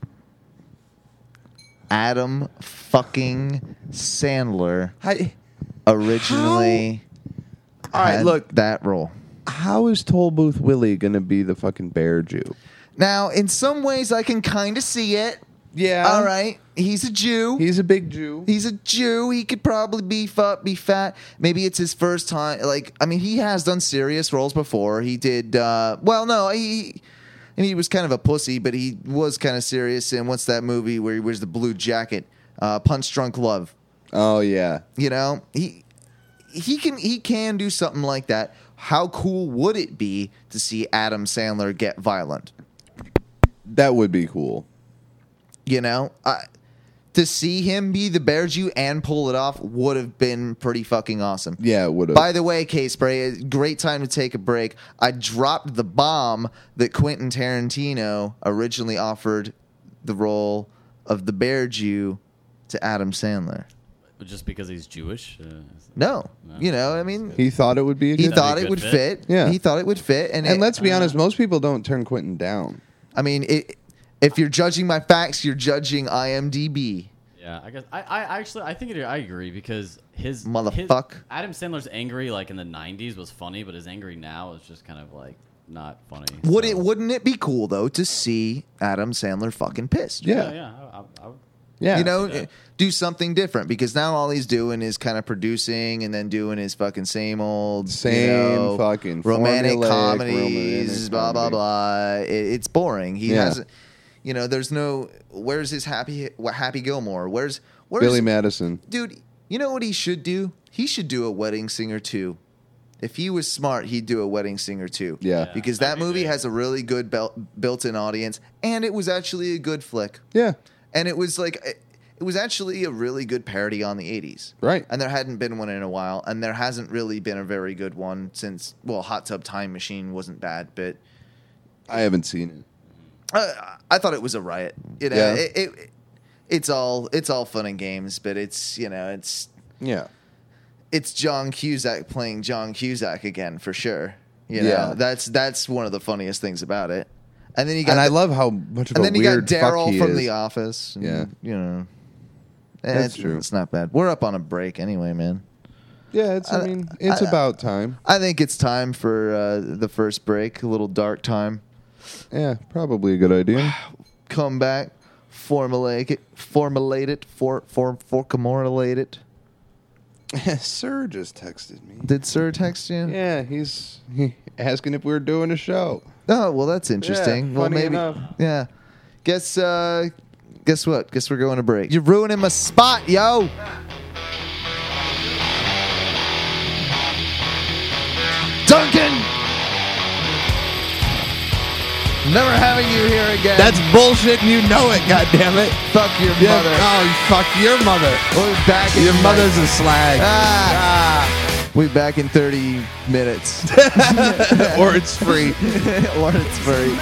Adam fucking Sandler I, originally All right, had look. that role. How is Toll Booth Willie gonna be the fucking Bear Jew? Now, in some ways, I can kind of see it. Yeah. All right, he's a Jew. He's a big Jew. He's a Jew. He could probably be fu- be fat. Maybe it's his first time. Like, I mean, he has done serious roles before. He did. Uh, well, no, he. I mean, he was kind of a pussy, but he was kind of serious. And what's that movie where he wears the blue jacket? Uh, Punch Drunk Love. Oh yeah. You know, he he can he can do something like that. How cool would it be to see Adam Sandler get violent? That would be cool. You know, I, to see him be the Bear Jew and pull it off would have been pretty fucking awesome. Yeah, it would have. By the way, K-Spray, great time to take a break. I dropped the bomb that Quentin Tarantino originally offered the role of the Bear Jew to Adam Sandler. Just because he's Jewish? Uh, No, No. you know, I mean, He thought it would be a he good. thought be a it good would fit. fit. Yeah. He thought it would fit, and, and it- let's be uh, honest, most people don't turn Quentin down. I mean, it, if you're judging my facts, you're judging I M D B. Yeah, I guess I, I actually I think it, I agree because his Motherfuck. his- Adam Sandler's angry like in the nineties was funny, but his angry now is just kind of like not funny. Would so- it? Wouldn't it be cool though to see Adam Sandler fucking pissed? Yeah. Yeah, yeah. I, I, I would, Yeah. You know, Yeah. do something different because now all he's doing is kind of producing and then doing his fucking same old, Same you know, fucking romantic formulaic comedies, romantic blah blah comedy. blah. It, it's boring. He Yeah. has, you know, there's no. Where's his happy what Happy Gilmore? Where's where's Billy Madison. dude? You know what he should do? He should do a Wedding Singer too. If he was smart, he'd do a Wedding Singer too. Yeah. Yeah. Because that'd that be movie great. has a really good bel- built-in audience, and it was actually a good flick. Yeah. And it was like it, it was actually a really good parody on the eighties. Right. And there hadn't been one in a while, and there hasn't really been a very good one since well, Hot Tub Time Machine wasn't bad, but I haven't seen it. uh, I thought it was a riot. You know, Yeah. it, it it's all it's all fun and games, but it's, you know, it's Yeah. it's John Cusack playing John Cusack again for sure. You know, Yeah. that's that's one of the funniest things about it. And then you got and I the- love how much of and a then you weird got fuck Daryl he from is. The Office. And, Yeah. you know, Eh, That's it's, true. It's not bad. We're up on a break anyway, man. Yeah, it's. I, I- mean, it's I- about time. I think it's time for uh, the first break. A little dark time. Yeah, probably a good idea. Come back, formulate it, formulate it, for for formulate it. Sir just texted me. Did Sir text you? Yeah, he's he, asking if we were doing a show. Oh, well, that's interesting. Yeah, well, funny maybe. enough. Yeah. Guess. Uh, guess what? Guess we're going to break. You're ruining my spot, yo. Duncan. Never having you here again. That's bullshit, and you know it. God damn it! fuck your Yeah, mother. oh, fuck your mother. We're back. In Your like- mother's a slag. Ah. We're back in thirty minutes. Or it's free. or it's free.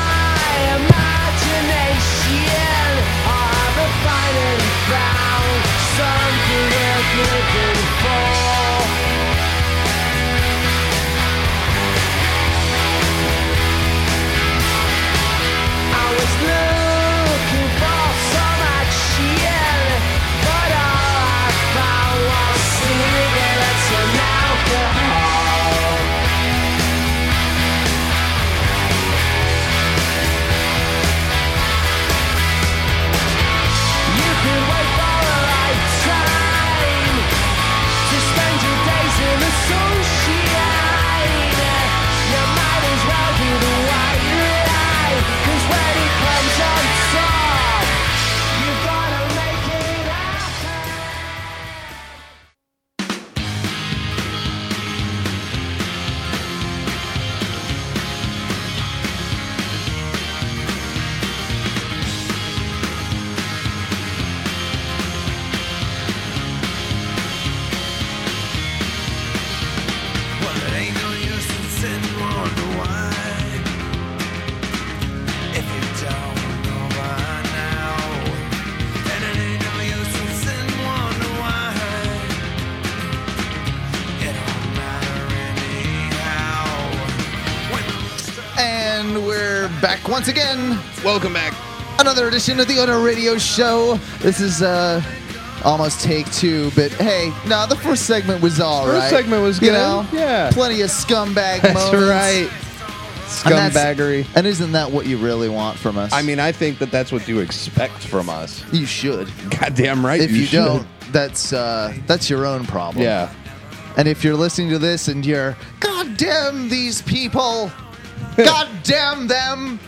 And we're back once again. Welcome back. Another edition of the Owner Radio Show. This is uh, almost take two, but hey, no, the first segment was all right. First segment was You good. know, Yeah. plenty of scumbag That's moments. right. And that's- Scumbaggery. And isn't that what you really want from us? I mean, I think that that's what you expect from us. you should. Goddamn right. If you, should. don't, that's uh, that's your own problem. Yeah. And if you're listening to this and you're, God damn these people, God damn them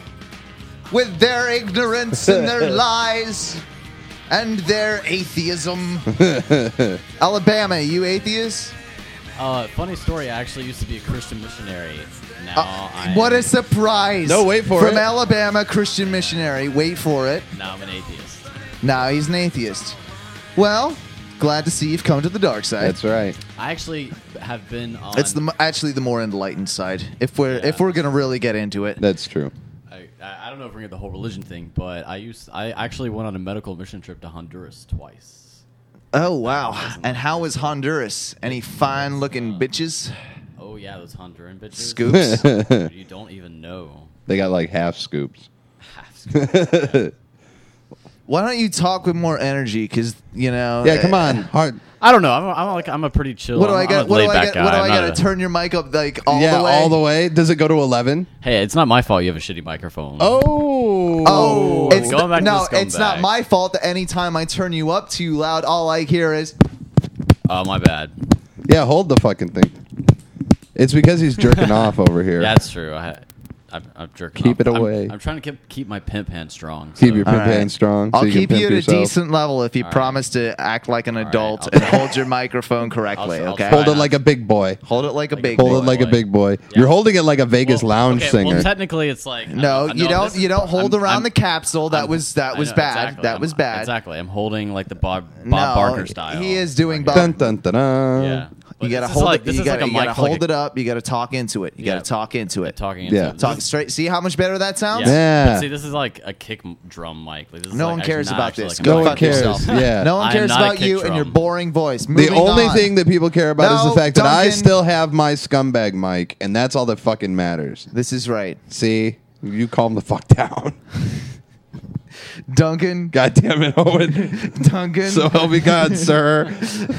with their ignorance and their lies and their atheism. Alabama, you atheist? Uh, funny story. I actually used to be a Christian missionary. Now Uh, I'm what a surprise. No, wait for From it. Alabama, Christian missionary. Wait for it. now I'm an atheist. Now he's an atheist. Well, glad to see you've come to the dark side. That's right. I actually have been on. It's the mo- actually the more enlightened side. If we're Yeah. if we're gonna really get into it, That's true. I, I don't know if we're gonna get the whole religion thing, but I used. I actually went on a medical mission trip to Honduras twice. oh wow! And how is Honduras? Any fine looking bitches? Oh yeah, those Honduran bitches. Scoops? Dude, you don't even know. They got like half scoops. Half scoop. Why don't you talk with more energy? Because you know. Yeah, come uh, on. Hard. I don't know. I'm, I'm like I'm a pretty chill. What do I'm, I I'm got? a What do I laid-back got? What do guy. I I'm got not to a- turn your mic up like all yeah, the way? all the way. Does it go to eleven? Hey, it's not my fault. You have a shitty microphone. Oh. Oh, it's Going back to no, the it's not scumbag. my fault that anytime I turn you up too loud, all I hear is. Oh, my bad. Yeah, hold the fucking thing. It's because he's jerking off over here. Yeah, that's true. I, I'm, I'm jerking Keep off. it I'm- away. I'm, trying to keep, keep my pimp hand strong. Keep so- your All pimp right. hand strong. so I'll you can keep pimp you at a yourself. decent level if you All right. promise to act like an right, adult I'll and try. hold your microphone correctly. I'll- I'll okay, try. Hold it like a big boy. hold it like a Like a big big Hold boy. it like a boy. big boy. Yeah. You're holding it like a Vegas Well, lounge okay, singer. Well, technically, it's like No, I- I you know don't. this is- You don't hold I'm- around I'm- the capsule. That I'm- was that I was know, bad. exactly. That I'm- was bad. Exactly. I'm holding like the Bob Bob No, Barker style. he is doing Like, Bob- Dun, dun, dun, dun. Yeah. You But gotta this is hold like, it. This You is gotta, like a you gotta mic, hold like a- it up. You gotta talk into it. You Yeah. gotta talk into it. Talking into Yeah. it. Talk This is- straight. See how much better that sounds? Yeah. Yeah. But see, this is like a kick m- drum mic. Like, this is No like one actually cares not about actually this. like a Go No mic. one fuck cares. yourself. Yeah. No one I am cares not a about kick you and drum. your boring voice. The Moving only on. thing that people care about is No, the fact that I Duncan. still have my scumbag mic, and that's all that fucking matters. This is right. See? You calm the fuck down. Duncan. God damn it, Owen. Duncan. So help me God, sir.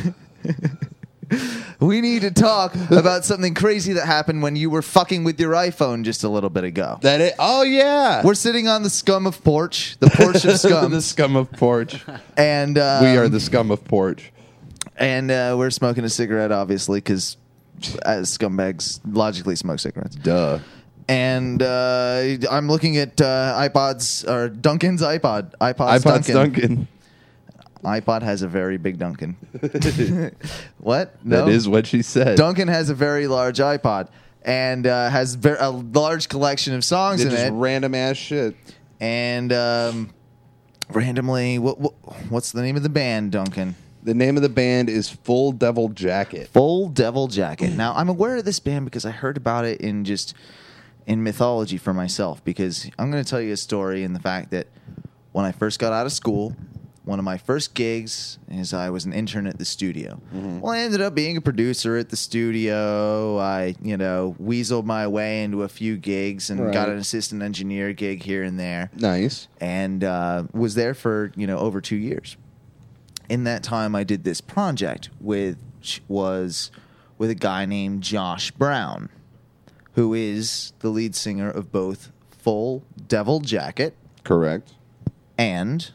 We need to talk about something crazy that happened when you were fucking with your iPhone just a little bit ago. That it? Oh yeah. We're sitting on the scum of porch, the porch of scum, the scum of porch. and um, We are the scum of porch. and uh, we're smoking a cigarette, obviously, because as scumbags logically smoke cigarettes. Duh. And uh, I'm looking at uh, iPods or Duncan's iPod. iPod's, iPod's Duncan. Duncan. iPod has a very big Duncan. What? No? That is what she said. Duncan has a very large iPod and uh, has ver- a large collection of songs It's in just it. random ass shit. And um, randomly, what, what, what's the name of the band, Duncan? The name of the band is Full Devil Jacket. Full Devil Jacket. Now, I'm aware of this band because I heard about it in just in mythology for myself, because I'm going to tell you a story in the fact that when I first got out of school, one of my first gigs is I was an intern at the studio. Mm-hmm. Well, I ended up being a producer at the studio. I, you know, weaseled my way into a few gigs and Right. got an assistant engineer gig here and there. Nice. And uh, was there for, you know, over two years. In that time, I did this project with, which was with a guy named Josh Brown, who is the lead singer of both Full Devil Jacket Correct. and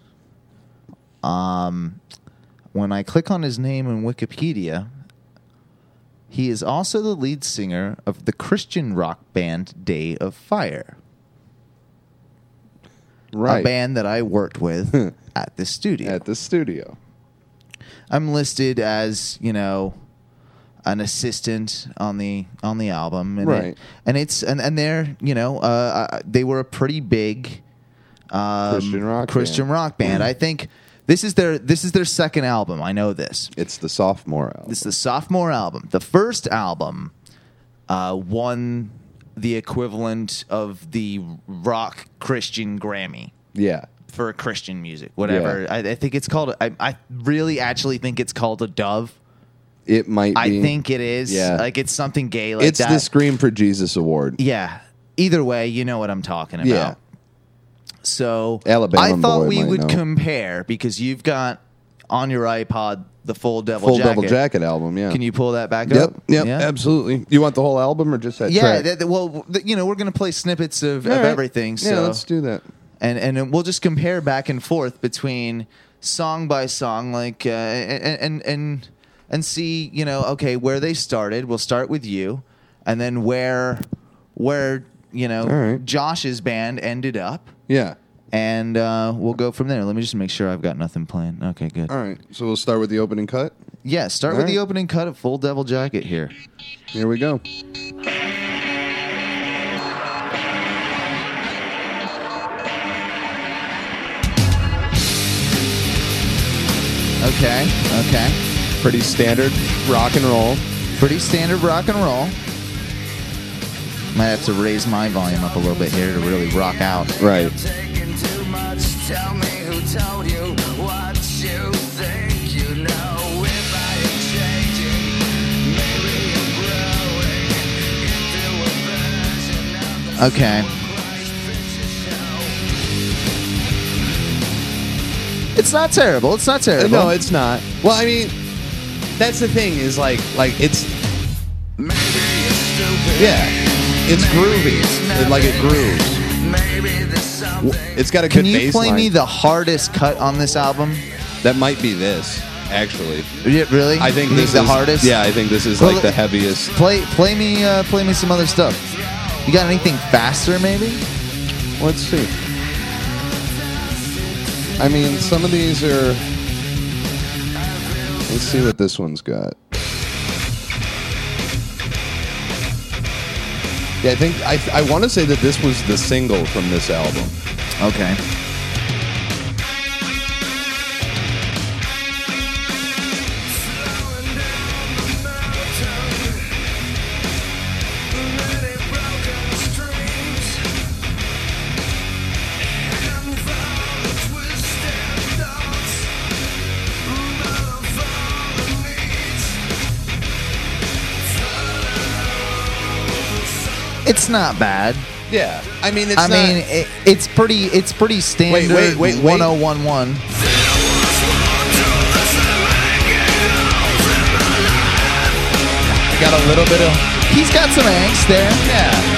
um, when I click on his name in Wikipedia, he is also the lead singer of the Christian rock band Day of Fire. Right. A band that I worked with at the studio. At the studio. I'm listed as, you know, an assistant on the on the album, and Right. It, and it's and, and they're you know uh, they were a pretty big um, Christian rock Christian band. rock band. I think this is their this is their second album. I know this. It's the sophomore album. This is the sophomore album. The first album uh, won the equivalent of the rock Christian Grammy Yeah. for Christian music, whatever. Yeah. I, I think it's called. I, I really actually think it's called a Dove. It might be. I think it is. Yeah. Like it's something gay like it's that. the Scream for Jesus award. Yeah. Either way, you know what I'm talking about. Yeah. So Alabama I thought boy we might would know. compare because you've got on your iPod the Full Devil Full Jacket. Devil Jacket album, yeah. Can you pull that back Yep, up? yep, Yeah. absolutely. You want the whole album or just that Yeah, track? that, that- well, th- you know, we're going to play snippets of, All of right. everything. So Yeah, let's do that. and and we'll just compare back and forth between song by song, like uh, and and and and see, you know, okay, where they started. We'll start with you, and then where where you know All right. Josh's band ended up, Yeah. and uh, we'll go from there. Let me just make sure I've got nothing planned. Okay, good. All right. So we'll start with the opening cut. Yeah, start All with the right. opening cut of Full Devil Jacket here. Here we go. Okay, okay, Pretty standard rock and roll. pretty standard rock and roll. Might have to raise my volume up a little bit here to really rock out. Right. Taking too much. Tell me who told you what you think you know. If I am changing, maybe I'm growing into a version of the Okay. Christ picture show. It's not terrible. It's not terrible. No, it's not. Well, I mean, that's the thing is like, like it's, Maybe it's stupid. yeah, it's groovy. It, like it grooves. Maybe there's something. It's got a Can good you bass play line. me the hardest cut on this album? That might be this, actually. Yeah, really? I think You this the is hardest. Yeah, I think this is Well, like the heaviest. Play, play me, uh, play me some other stuff. You got anything faster, maybe? Let's see. I mean, some of these are. Let's see what this one's got. Yeah, I think I I want to say that this was the single from this album. Okay. It's not bad. Yeah, I mean, it's I not, mean, it, it's pretty. It's pretty standard. wait, wait, wait. one oh one one. got a little bit of He's got some angst there. yeah.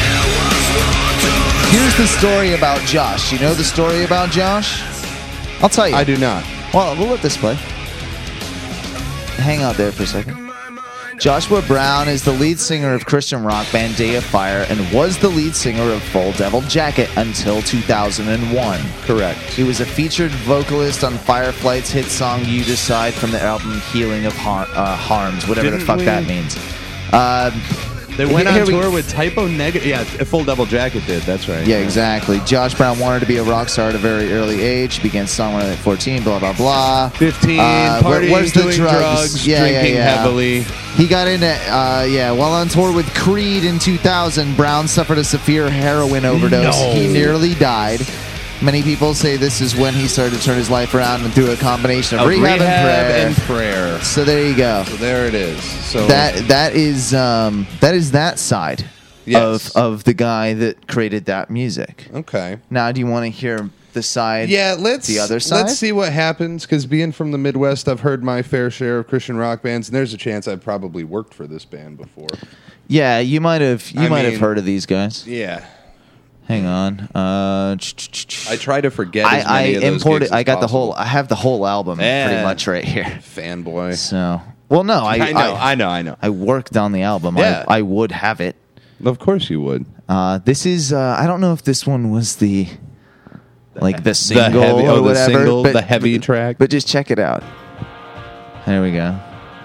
Here's the story about Josh. You know the story about Josh? I'll tell you. I do not. Well, we'll let this play. Hang out there for a second. Joshua Brown is the lead singer of Christian rock band Day of Fire and was the lead singer of Full Devil Jacket until two thousand one. Correct. He was a featured vocalist on Fireflight's hit song You Decide from the album Healing of Har- uh, Harms, whatever Didn't the fuck we- that means. Uh, They went Here on we- tour with Typo Negative. Yeah, Full Double Jacket did. That's right. Yeah, exactly. Josh Brown wanted to be a rock star at a very early age. He began songwriting at fourteen, blah, blah, blah. fifteen, Uh, where- partying, where's the doing drugs? drugs, Yeah, yeah, drinking yeah. heavily. He got into, uh, yeah, while on tour with Creed in two thousand, Brown suffered a severe heroin overdose. No. He nearly died. Many people say this is when he started to turn his life around and through a combination of Of rehab, rehab and prayer. and prayer. So there you go. So there it is. So That that is um, that is that side Yes. of of the guy that created that music. okay. Now, do you want to hear the side? Yeah, let's the other side. let's see what happens. Because being from the Midwest, I've heard my fair share of Christian rock bands, and there's a chance I've probably worked for this band before. Yeah, you might have you I might have mean- heard of these guys. Yeah, Hang on. Uh, I try to forget. I, as I many of those imported. gigs I as got the possible. whole. I have the whole album Yeah. pretty much right here. Fanboy. So, well, no, I I know. I, I know. I know. I worked on the album. Yeah. I, I would have it. Of course you would. Uh, this is. Uh, I don't know if this one was the like the single the heavy, or oh, the whatever. single, but, the heavy but, track. But just check it out. There we go.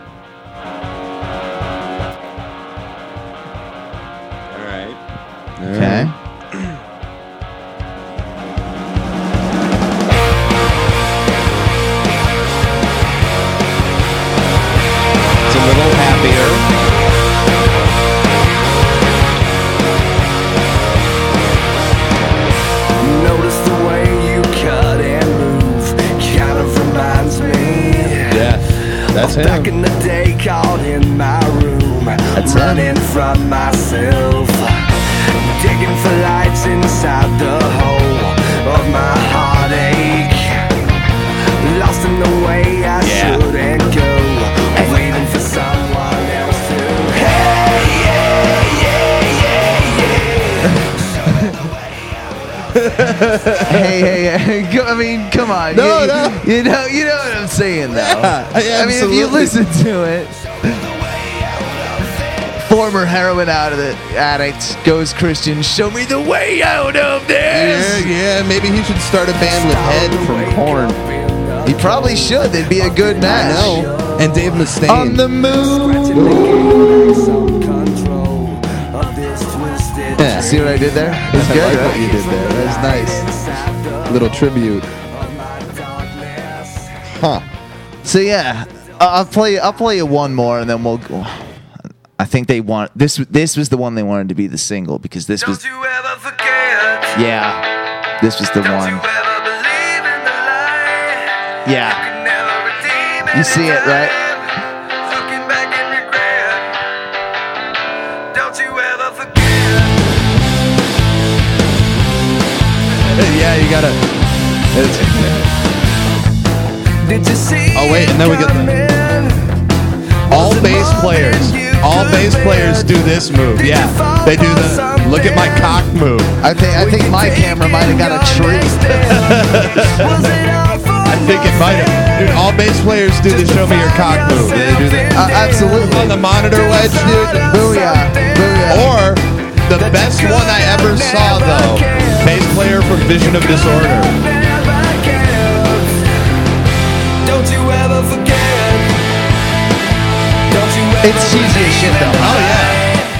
All right. Okay. It's a little happier. Notice the way you cut and move, kind of reminds me. Yeah, that's Back him. in the day, caught in my room, That's him. running from myself, digging for lights inside the hole of my heartache. Lost in the way I Yeah. shouldn't go, waiting for someone else to. Hey, yeah, yeah, yeah, yeah. hey, hey, hey! co- I mean, come on. No, you, no. You know, you know what I'm saying, though. Yeah, I mean, if you absolutely. listen to it, former heroin out of the addict goes Christian. Show me the way out of Yeah, this. yeah. Maybe he should start a band with Head from Korn. He probably should. They'd be a good I match. know. And Dave Mustaine. On the moon. Yeah. See what I did there? It was I good. like right? what you did there. That was nice. Little tribute. Huh. So yeah, uh, I'll play. I'll play you one more, and then we'll. Go. I think they want this. This was the one they wanted to be the single because this was. Don't you ever forget. Yeah, this was the Don't one. you ever believe in the lie. Yeah. You can never redeem You see it, right? Looking back in regret. Don't you ever forget. Yeah, you gotta. Did you see? Oh, wait, and then we get the- the All bass players. All bass players do this move. Yeah, they do the look at my cock move. I think. I think my camera might have got a tree. I think it might have. Dude, all bass players do the show me your cock move. They do that Uh, absolutely. on the monitor wedge, dude. Booyah! Booyah! Or the best one I ever saw, though, bass player from Vision of Disorder. Don't you ever forget. Don't you ever It's cheesy as shit, though. Oh yeah.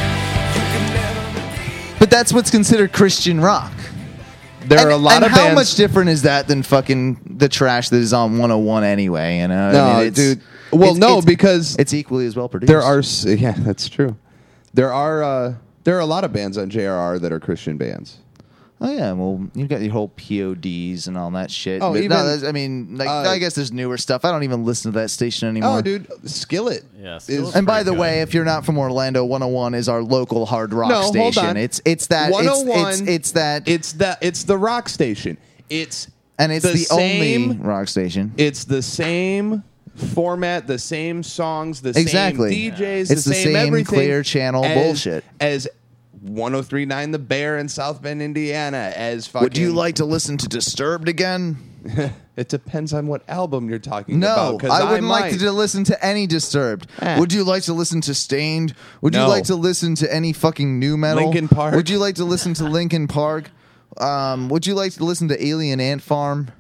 But that's what's considered Christian rock. There and, are a lot and of how bands. much different is that than fucking the trash that is on one oh one anyway? You know? No, I mean, it's- dude. Well, it's- no, it's- because it's equally as well produced. there are. s- Yeah, that's true. There are. Uh, there are a lot of bands on J R R that are Christian bands. Oh yeah, well you've got your whole P O Ds and all that shit. Oh, But even- no, that's- I mean, like, uh, I guess there's newer stuff. I don't even listen to that station anymore. Oh, dude, Skillet. Yeah, is- Skillet's And by pretty the good. way, if you're not from Orlando, one oh one is our local hard rock No, hold station. on. It's it's that one oh it's, one it's it's that It's that. It's the rock station. It's and it's the the, same- only rock station. It's the same format, the same songs, the Exactly. same D Js, It's the the same, same everything clear channel as, bullshit. As one oh three point nine The Bear in South Bend, Indiana. As fucking. Would you like to listen to Disturbed again? It depends on what album you're talking about. No, 'cause I wouldn't might. like to listen to any Disturbed. Eh. Would you like to listen to Stained? Would you No. like to listen to any fucking new metal? Linkin Park. Would you like to listen to Linkin Park? Um, would you like to listen to Alien Ant Farm?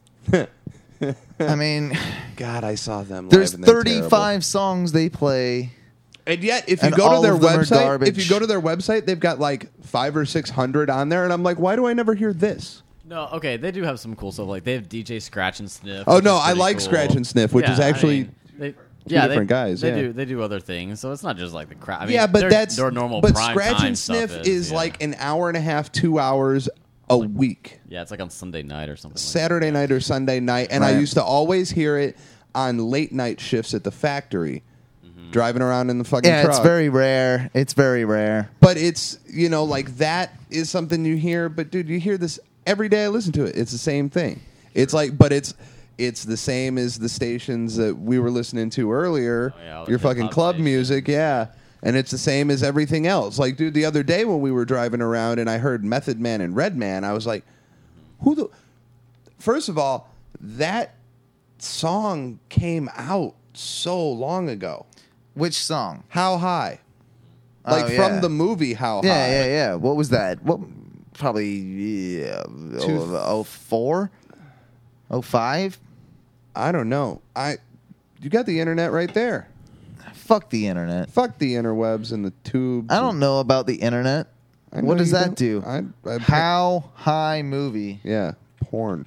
I mean, God, I saw them. Live there's and they're thirty-five terrible. songs they play. And yet, if you And go to all their of them are website, garbage. if you go to their website, they've got like five or six hundred on there, and I'm like, why do I never hear this? No, okay, they do have some cool stuff. Like they have D J Scratch and Sniff. Oh which no, is I pretty like cool. Scratch and Sniff, which Yeah, is I actually mean, they, yeah, different they, guys, They yeah. do they do other things, so it's not just like the crap. I mean, yeah, but their, that's their normal. But prime Scratch time and Sniff stuff is, yeah. like an hour and a half, two hours a week, yeah, it's like on Sunday night or something. Saturday like that. night or Sunday night, and I Right. used to always hear it on late night shifts at the factory, driving around in the fucking Yeah, truck. it's very rare. It's very rare. But it's, you know, like that is something you hear. But dude, you hear this every day. I listen to it. It's the same thing. It's like, but it's it's the same as the stations that we were listening to earlier. Oh, yeah, all the your fucking hip-hop club stations. music, yeah. And it's the same as everything else. Like, dude, the other day when we were driving around and I heard Method Man and Redman, I was like, who the? First of all, that song came out so long ago. Which song? How High? Like Oh, yeah. from the movie How Yeah, High. yeah, yeah. What was that? What? Probably yeah, Two- oh four, oh five. I don't know. I you got the internet right there. Fuck the internet. Fuck the interwebs and the tubes. I don't know about the internet. I know What does you that don't. do? I, I, How high movie? Yeah, porn.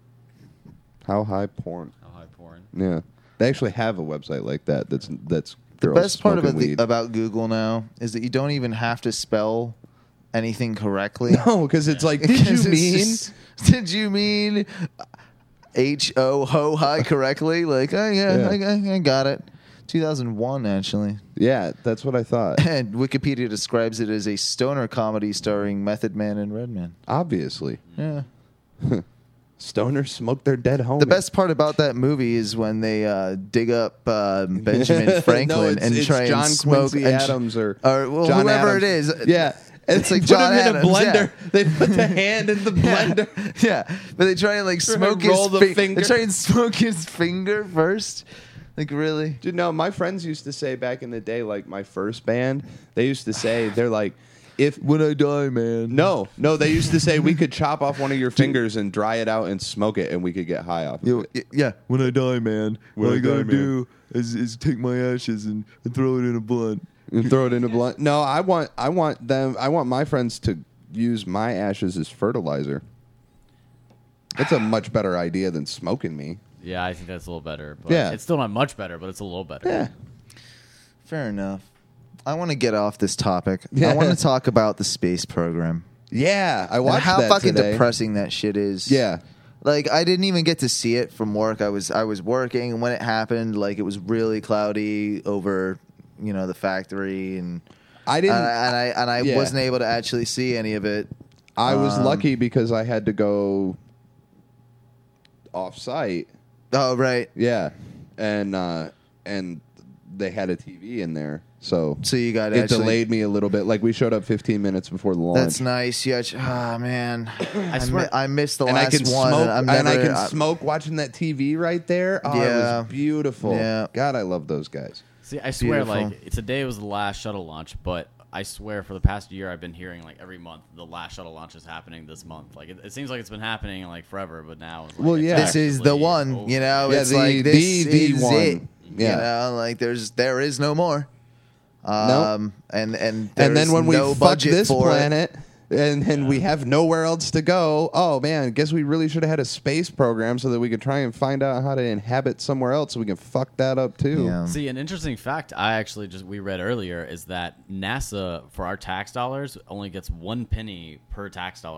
How high porn? How high porn. Yeah, they actually have a website like that. That's that's The girls best part smoking about the, weed. about Google now is that you don't even have to spell anything correctly. No, because it's like, did you Because it's mean? just- did you mean H O ho high correctly? Like, oh yeah, Yeah. I, I, I got it. two thousand one actually. Yeah, that's what I thought. And Wikipedia describes it as a stoner comedy starring Method Man and Redman. Obviously, Yeah. stoners smoke their dead homies. The best part about that movie is when they uh, dig up uh, Benjamin Franklin no, it's, and it's try John and smoke Quincy and sh- Adams or or well, John whoever Adams. it is. Yeah. And It's they like put John him in Adams, a blender. yeah. They put the hand in the blender. Yeah, but they try and like Try and smoke roll his the fi- finger. They try and smoke his finger first. Like really? Dude, no, my friends used to say back in the day, like my first band, they used to say, they're like, if When I die, man. no, no, they used to say we could chop off one of your fingers and dry it out and smoke it, and we could get high off. Of Yo, it. y- yeah, when I die, man, When what I I gotta die, man. do is, is take my ashes and, and throw it in a blunt. And throw it in a blunt. No, I want, I want them, I want my friends to use my ashes as fertilizer. That's a much better idea than smoking me. Yeah, I think that's a little better. But Yeah. it's still not much better, but it's a little better. Yeah. Fair enough. I want to get off this topic. Yeah. I want to talk about the space program. Yeah, I And watched how that fucking today. depressing that shit is. Yeah. Like I didn't even get to see it from work. I was I was working, and when it happened, like it was really cloudy over, you know, the factory, and I and didn't. I and I, and I yeah. wasn't able to actually see any of it. I was Um, lucky because I had to go off site. Oh right. Yeah, and uh, and they had a T V in there, so So you got it actually. delayed me a little bit. Like we showed up fifteen minutes before the launch. That's nice. Yeah. Ah man. I swear- mi- I missed the and I last can one. smoke, and I'm and I never- can I- smoke watching that T V right there. Oh, it Yeah. was beautiful. Yeah. God, I love those guys. See, I swear, Beautiful. like today was the last shuttle launch, but I swear for the past year I've been hearing like every month the last shuttle launch is happening this month. Like it, it seems like it's been happening like forever, but now it's like, Well, it's yeah. This is the actually one. over. You know. Yeah, It's the- like the- this the is one. it. Yeah. You know, like there's there is no more. Um, and and And there's then when we no fuck budget this for it. planet, and and we have nowhere else to go. Oh man, guess we really should have had a space program so that we could try and find out how to inhabit somewhere else, so we can fuck that up too. Yeah. See, an interesting fact I actually just we read earlier is that NASA for our tax dollars only gets one penny per tax dollar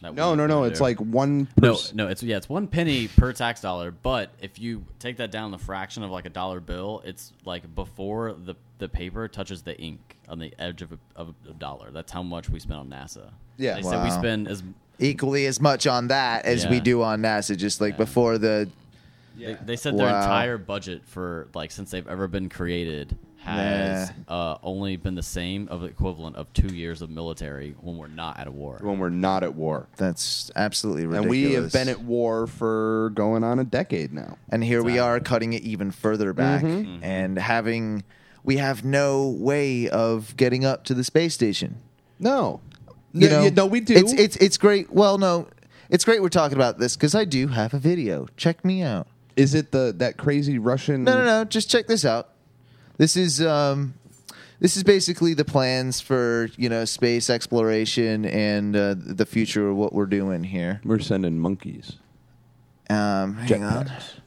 that No, we- no, no. we It's do. like one. Per No, no, it's yeah, it's one penny per tax dollar. But if you take that down the fraction of like a dollar bill, it's like before the the paper touches the ink on the edge of a, of a dollar. That's how much we spend on NASA. Yeah. they said we Wow. spend as Equally as much on that as we Yeah. do on NASA, just like before the. they, they said their Wow. entire budget for like since they've ever been created has uh, only been the same of the equivalent of two years of military when we're not at a war. when we're not at war. That's absolutely ridiculous. And we have been at war for going on a decade now. And here we are cutting it even further back Mm-hmm. and having. We have no way of getting up to the space station. No. You no, know, yeah, no, we do. It's it's it's great. Well, no, it's great we're talking about this because I do have a video. Check me out. Is it the that crazy Russian? No, no, no. Just check this out. This is um, this is basically the plans for you know space exploration and uh, the future of what we're doing here. We're sending monkeys. Um, hang on.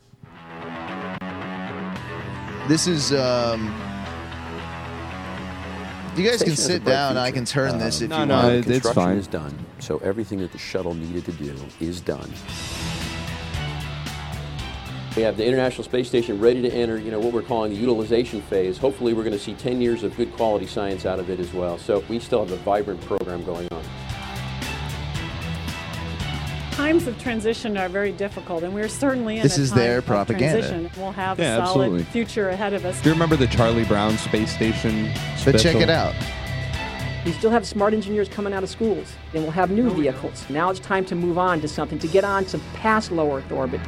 Jetpacks. This is um. You guys can Station has a sit bright down. I future. can turn this if no, you no, want. it- it's Construction fine. is done, so everything that the shuttle needed to do is done. We have the International Space Station ready to enter, you know, what we're calling the utilization phase. Hopefully, we're going to see ten years of good quality science out of it as well. So we still have a vibrant program going on. Times of transition are very difficult, and we're certainly in This a is time their of propaganda. transition. We'll have Yeah, a solid absolutely. future ahead of us. Do you remember the Charlie Brown space station? But check special? it out. We still have smart engineers coming out of schools, and we'll have new vehicles. Now it's time to move on to something, to get on to past low Earth orbit.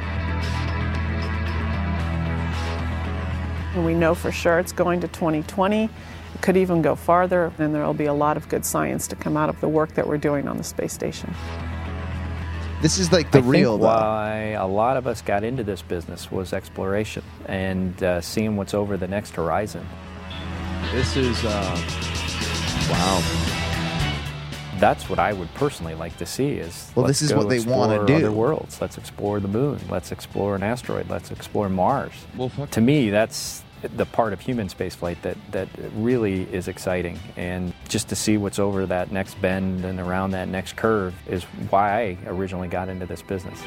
And we know for sure it's going to twenty twenty. It could even go farther, and there will be a lot of good science to come out of the work that we're doing on the space station. This is like the I think real though. why a lot of us got into this business was exploration and uh, seeing what's over the next horizon. This is, uh, wow. That's what I would personally like to see is Well, let's this is go what they wanna explore do. Other worlds. Let's explore the moon. Let's explore an asteroid. Let's explore Mars. Well, fuck. To me, that's the part of human spaceflight that, that really is exciting. And just to see what's over that next bend and around that next curve is why I originally got into this business.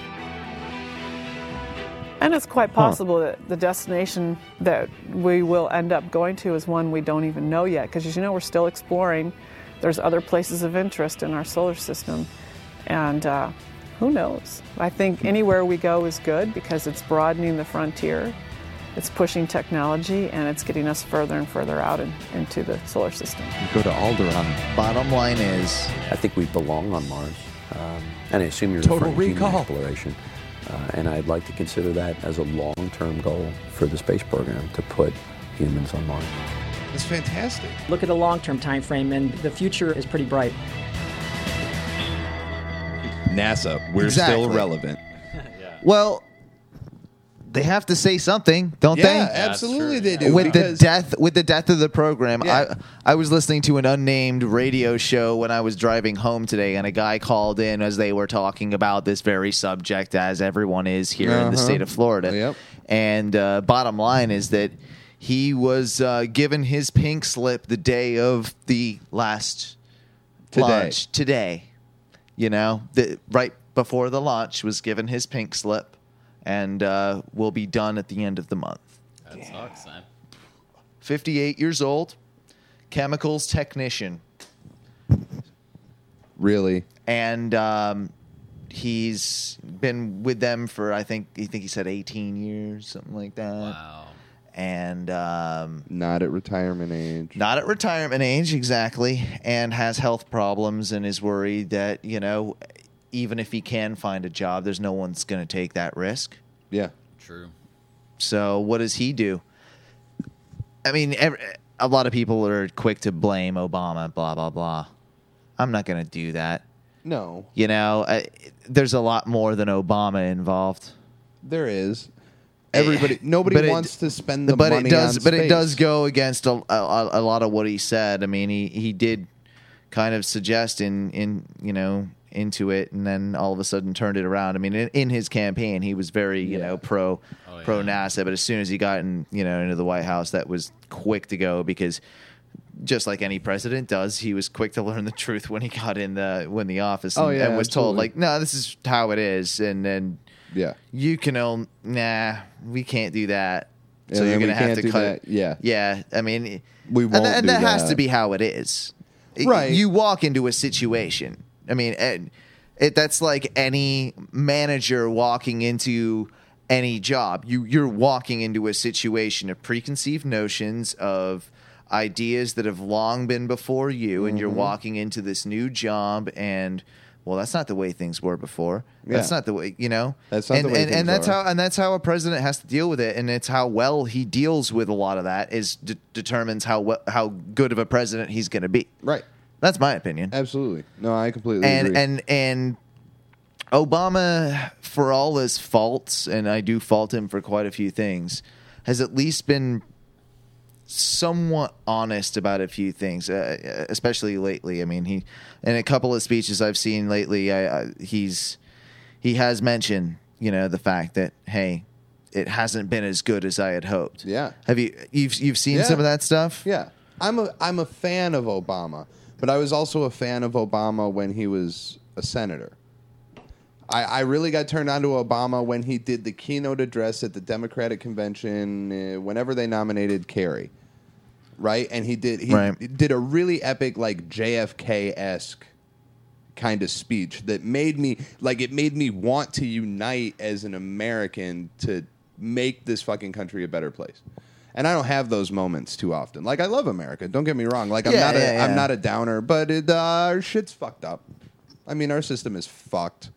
And it's quite possible that the destination that we will end up going to is one we don't even know yet, because as you know, we're still exploring. There's other places of interest in our solar system, and uh, who knows? I think anywhere we go is good because it's broadening the frontier, it's pushing technology, and it's getting us further and further out in, into the solar system. Go to Alderaan. Bottom line is, I think we belong on Mars, um, and I assume you're Total referring to human Recall. exploration. Uh, and I'd like to consider that as a long-term goal for the space program, to put humans on Mars. It's fantastic. Look at the long-term time frame, and the future is pretty bright. NASA, we're Exactly. still relevant. well, they have to say something, don't Yeah, they? absolutely true. they Yeah. do. with the because- death with the death of the program. Yeah. I I was listening to an unnamed radio show when I was driving home today, and a guy called in as they were talking about this very subject, as everyone is here in the Uh-huh. state of Florida. Yep. And uh, bottom line is that he was uh, given his pink slip the day of the last Today. launch today. You know, the, right before the launch was given his pink slip, and uh, will be done at the end of the month. That sucks, man. fifty-eight years old, chemicals technician, Really? and um, he's been with them for I think I think he said eighteen years, something like that. Wow. And um, Not at retirement age. not at retirement age exactly, and has health problems, and is worried that you know even if he can find a job, there's no one's going to take that risk. Yeah. True. So what does he do? I mean, every, a lot of people are quick to blame Obama, blah, blah, blah. I'm not going to do that. No, You know, I, there's a lot more than Obama involved. there is. Everybody, nobody But it- wants to spend the but money it does, on But it space. does go against a, a, a lot of what he said. I mean, he, he did kind of suggest in, in, you know, into it, and then all of a sudden turned it around. I mean, in, in his campaign, he was very, you Yeah. know, pro Oh, yeah. pro NASA, but as soon as he got in, you know, into the White House, that was quick to go because just like any president does, he was quick to learn the truth when he got in the when the office Oh, and, yeah, and was told absolutely. like, no, this is how it is, and then Yeah. you can own. Nah, we can't do that. And so you're then we gonna have can't to do cut. that. Yeah. yeah. I mean, We and, won't tha- and do that has that. to be how it is. It- Right. You walk into a situation. I mean, and it, that's like any manager walking into any job. You you're walking into a situation of preconceived notions of ideas that have long been before you, and you're Mm-hmm. walking into this new job and. Well, that's not the way things were before. That's Yeah. not the way, you know. That's not and, the way and, things and that's are. how and that's how a president has to deal with it, and it's how well he deals with a lot of that is de- determines how we- how good of a president he's going to be. Right. That's my opinion. Absolutely. No, I completely And agree. and and Obama, for all his faults, and I do fault him for quite a few things, has at least been somewhat honest about a few things, uh, especially lately. I mean, he in a couple of speeches I've seen lately, I, I, he's he has mentioned, you know, the fact that hey, it hasn't been as good as I had hoped. Yeah. Have you you've you've seen Yeah. some of that stuff? Yeah, I'm a I'm a fan of Obama, but I was also a fan of Obama when he was a senator. I, I really got turned on to Obama when he did the keynote address at the Democratic convention uh, whenever they nominated Kerry, right? And he did he Right. did a really epic like J F K-esque kind of speech that made me like it made me want to unite as an American to make this fucking country a better place. And I don't have those moments too often. Like I love America. Don't get me wrong. Like I'm Yeah, not a yeah, yeah. I'm not a downer, but it, uh, our shit's fucked up. I mean, our system is fucked.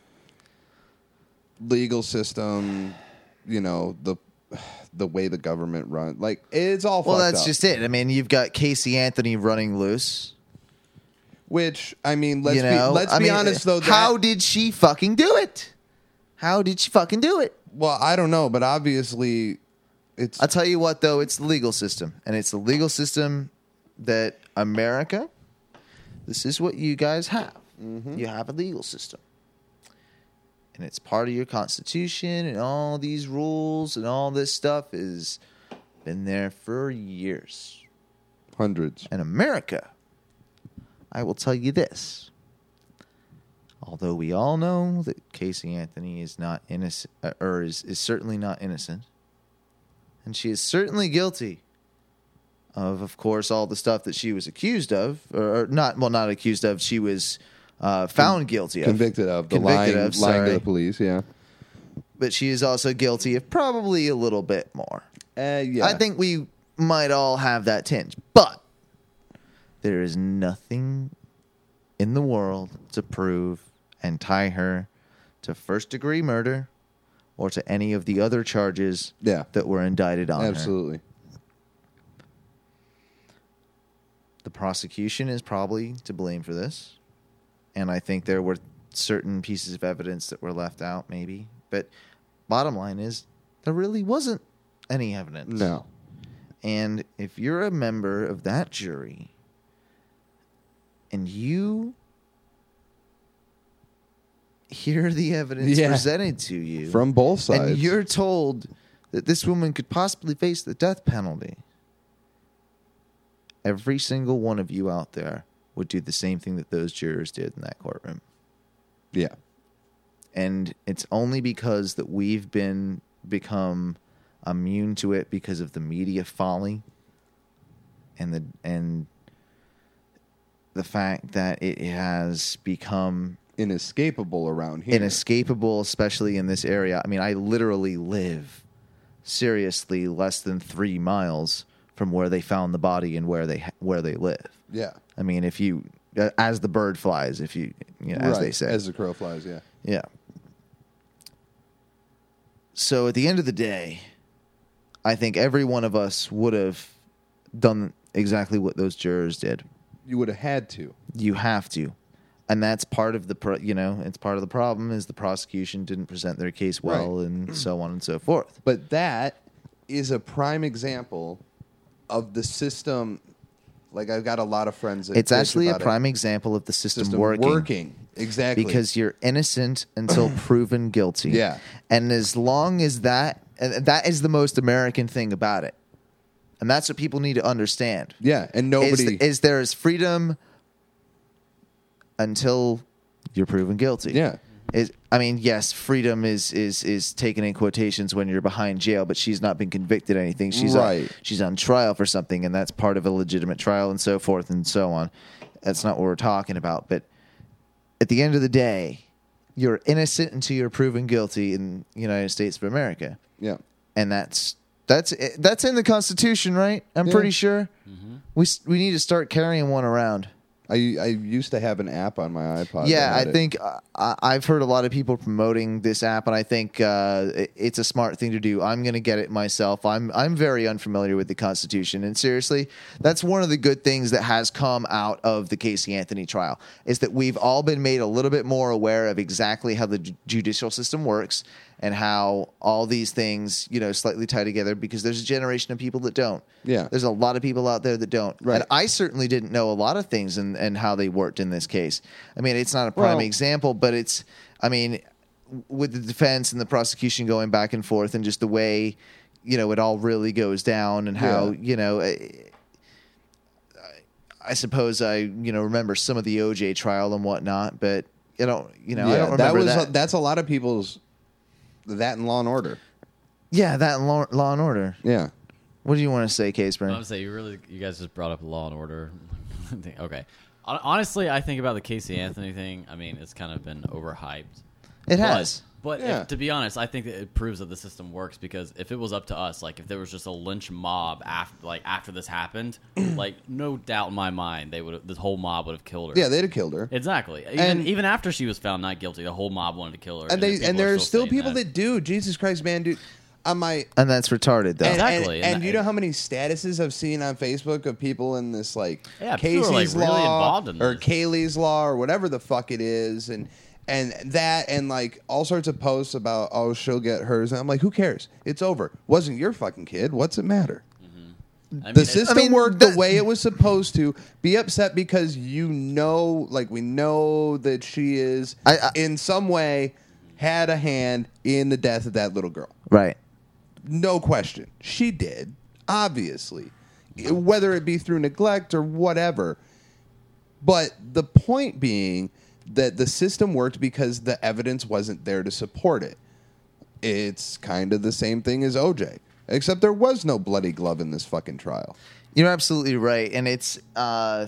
Legal system, you know, the the way the government runs, like it's all Well, fucked that's up. just it. I mean, you've got Casey Anthony running loose. Which I mean, let's you know, be let's I be mean, honest though. That, how did she fucking do it? How did she fucking do it? Well, I don't know, but obviously, it's I'll tell you what, though, it's the legal system, and it's the legal system that America. This is what you guys have. Mm-hmm. You have a legal system, and it's part of your Constitution, and all these rules and all this stuff has been there for years. hundreds. And America, I will tell you this. Although we all know that Casey Anthony is not innocent, uh, or is, is certainly not innocent, and she is certainly guilty of, of course, all the stuff that she was accused of, or, or not, well, not accused of, she was uh, found guilty of. Convicted of the Convicted lying, of, lying to sorry. the police. Yeah, But she is also guilty of probably a little bit more. uh, yeah. I think we might all have that tinge, but there is nothing in the world to prove and tie her to first degree murder or to any of the other charges Yeah. that were indicted on her. absolutely. The prosecution is probably to blame for this, and I think there were certain pieces of evidence that were left out, maybe. But bottom line is, there really wasn't any evidence. No. And if you're a member of that jury and you hear the evidence Yeah. presented to you From both sides. and you're told that this woman could possibly face the death penalty, every single one of you out there would do the same thing that those jurors did in that courtroom. Yeah. And it's only because that we've been become immune to it because of the media folly and the and the fact that it has become Inescapable around here. inescapable, especially in this area. I mean, I literally live seriously less than three miles from where they found the body and where they where they live. Yeah. I mean, if you as the bird flies, if you, you know, as Right. they say, As the crow flies, yeah. yeah. So at the end of the day, I think every one of us would have done exactly what those jurors did. You would have had to. You have to. And that's part of the, pro- you know, it's part of the problem is the prosecution didn't present their case well Right. and so on and so forth. But that is a prime example of the system. Like, I've got a lot of friends that It's bitch actually a about it. prime example of the system, System working. working. Exactly. Because you're innocent until proven guilty. Yeah. And as long as that, and that is the most American thing about it. And that's what people need to understand. Yeah, and Is, nobody. is there is freedom until you're proven guilty. Yeah. Is, I mean, yes, freedom is, is is taken in quotations when you're behind jail, but she's not been convicted of anything. She's Right. on, she's on trial for something, and that's part of a legitimate trial and so forth and so on. That's not what we're talking about. But at the end of the day, you're innocent until you're proven guilty in the United States of America. Yeah. And that's that's that's in the Constitution, right? I'm Yeah. pretty sure. We s- we need to start carrying one around. I I used to have an app on my iPod. Yeah, that I had it. think uh, I- I've heard a lot of people promoting this app, and I think uh, it- it's a smart thing to do. I'm going to get it myself. I'm I'm very unfamiliar with the Constitution, and seriously, that's one of the good things that has come out of the Casey Anthony trial is that we've all been made a little bit more aware of exactly how the ju- judicial system works and how all these things, you know, slightly tie together. Because there's a generation of people that don't. Yeah. There's a lot of people out there that don't. Right. And I certainly didn't know a lot of things and, and how they worked in this case. I mean, it's not a prime Well- example, but it's, I mean, with the defense and the prosecution going back and forth and just the way, you know, it all really goes down and how, Yeah. you know, I, I suppose I, you know, remember some of the O J trial and whatnot, but I don't, you know, I don't that remember was that. that's a lot of people's that in Law and Order. Yeah, that and Law, Law and Order. Yeah. What do you want to say, Case I Burn? want to say you really, you guys just brought up Law and Order. Okay, Hon- honestly, I think about the Casey Anthony thing. I mean, it's kind of been overhyped. It has. But, but Yeah. if, to be honest, I think that it proves that the system works because if it was up to us, like if there was just a lynch mob after, like after this happened, like no doubt in my mind, they would, this whole mob would have killed her. Yeah, they'd have killed her. Exactly. Even And- even after she was found not guilty, the whole mob wanted to kill her. And they people and are there are still saying people that. do. Jesus Christ, man, dude. On my And that's retarded, though. and, Exactly, And, and and that- you know how many statuses I've seen on Facebook of people in this like Yeah, people are, like, Casey's really law involved in or this. Kaylee's law or whatever the fuck it is, and and that and like all sorts of posts about oh she'll get hers. And I'm like, who cares? It's over. Wasn't your fucking kid. What's it matter? I mean, The it's- system I mean, worked that- the way it was supposed to. Be upset because you know, like we know that she is I- I- in some way had a hand in the death of that little girl. Right. No question. She did, obviously. Whether it be through neglect or whatever. But the point being that the system worked because the evidence wasn't there to support it. It's kind of the same thing as O J. Except there was no bloody glove in this fucking trial. You're absolutely right, and it's uh,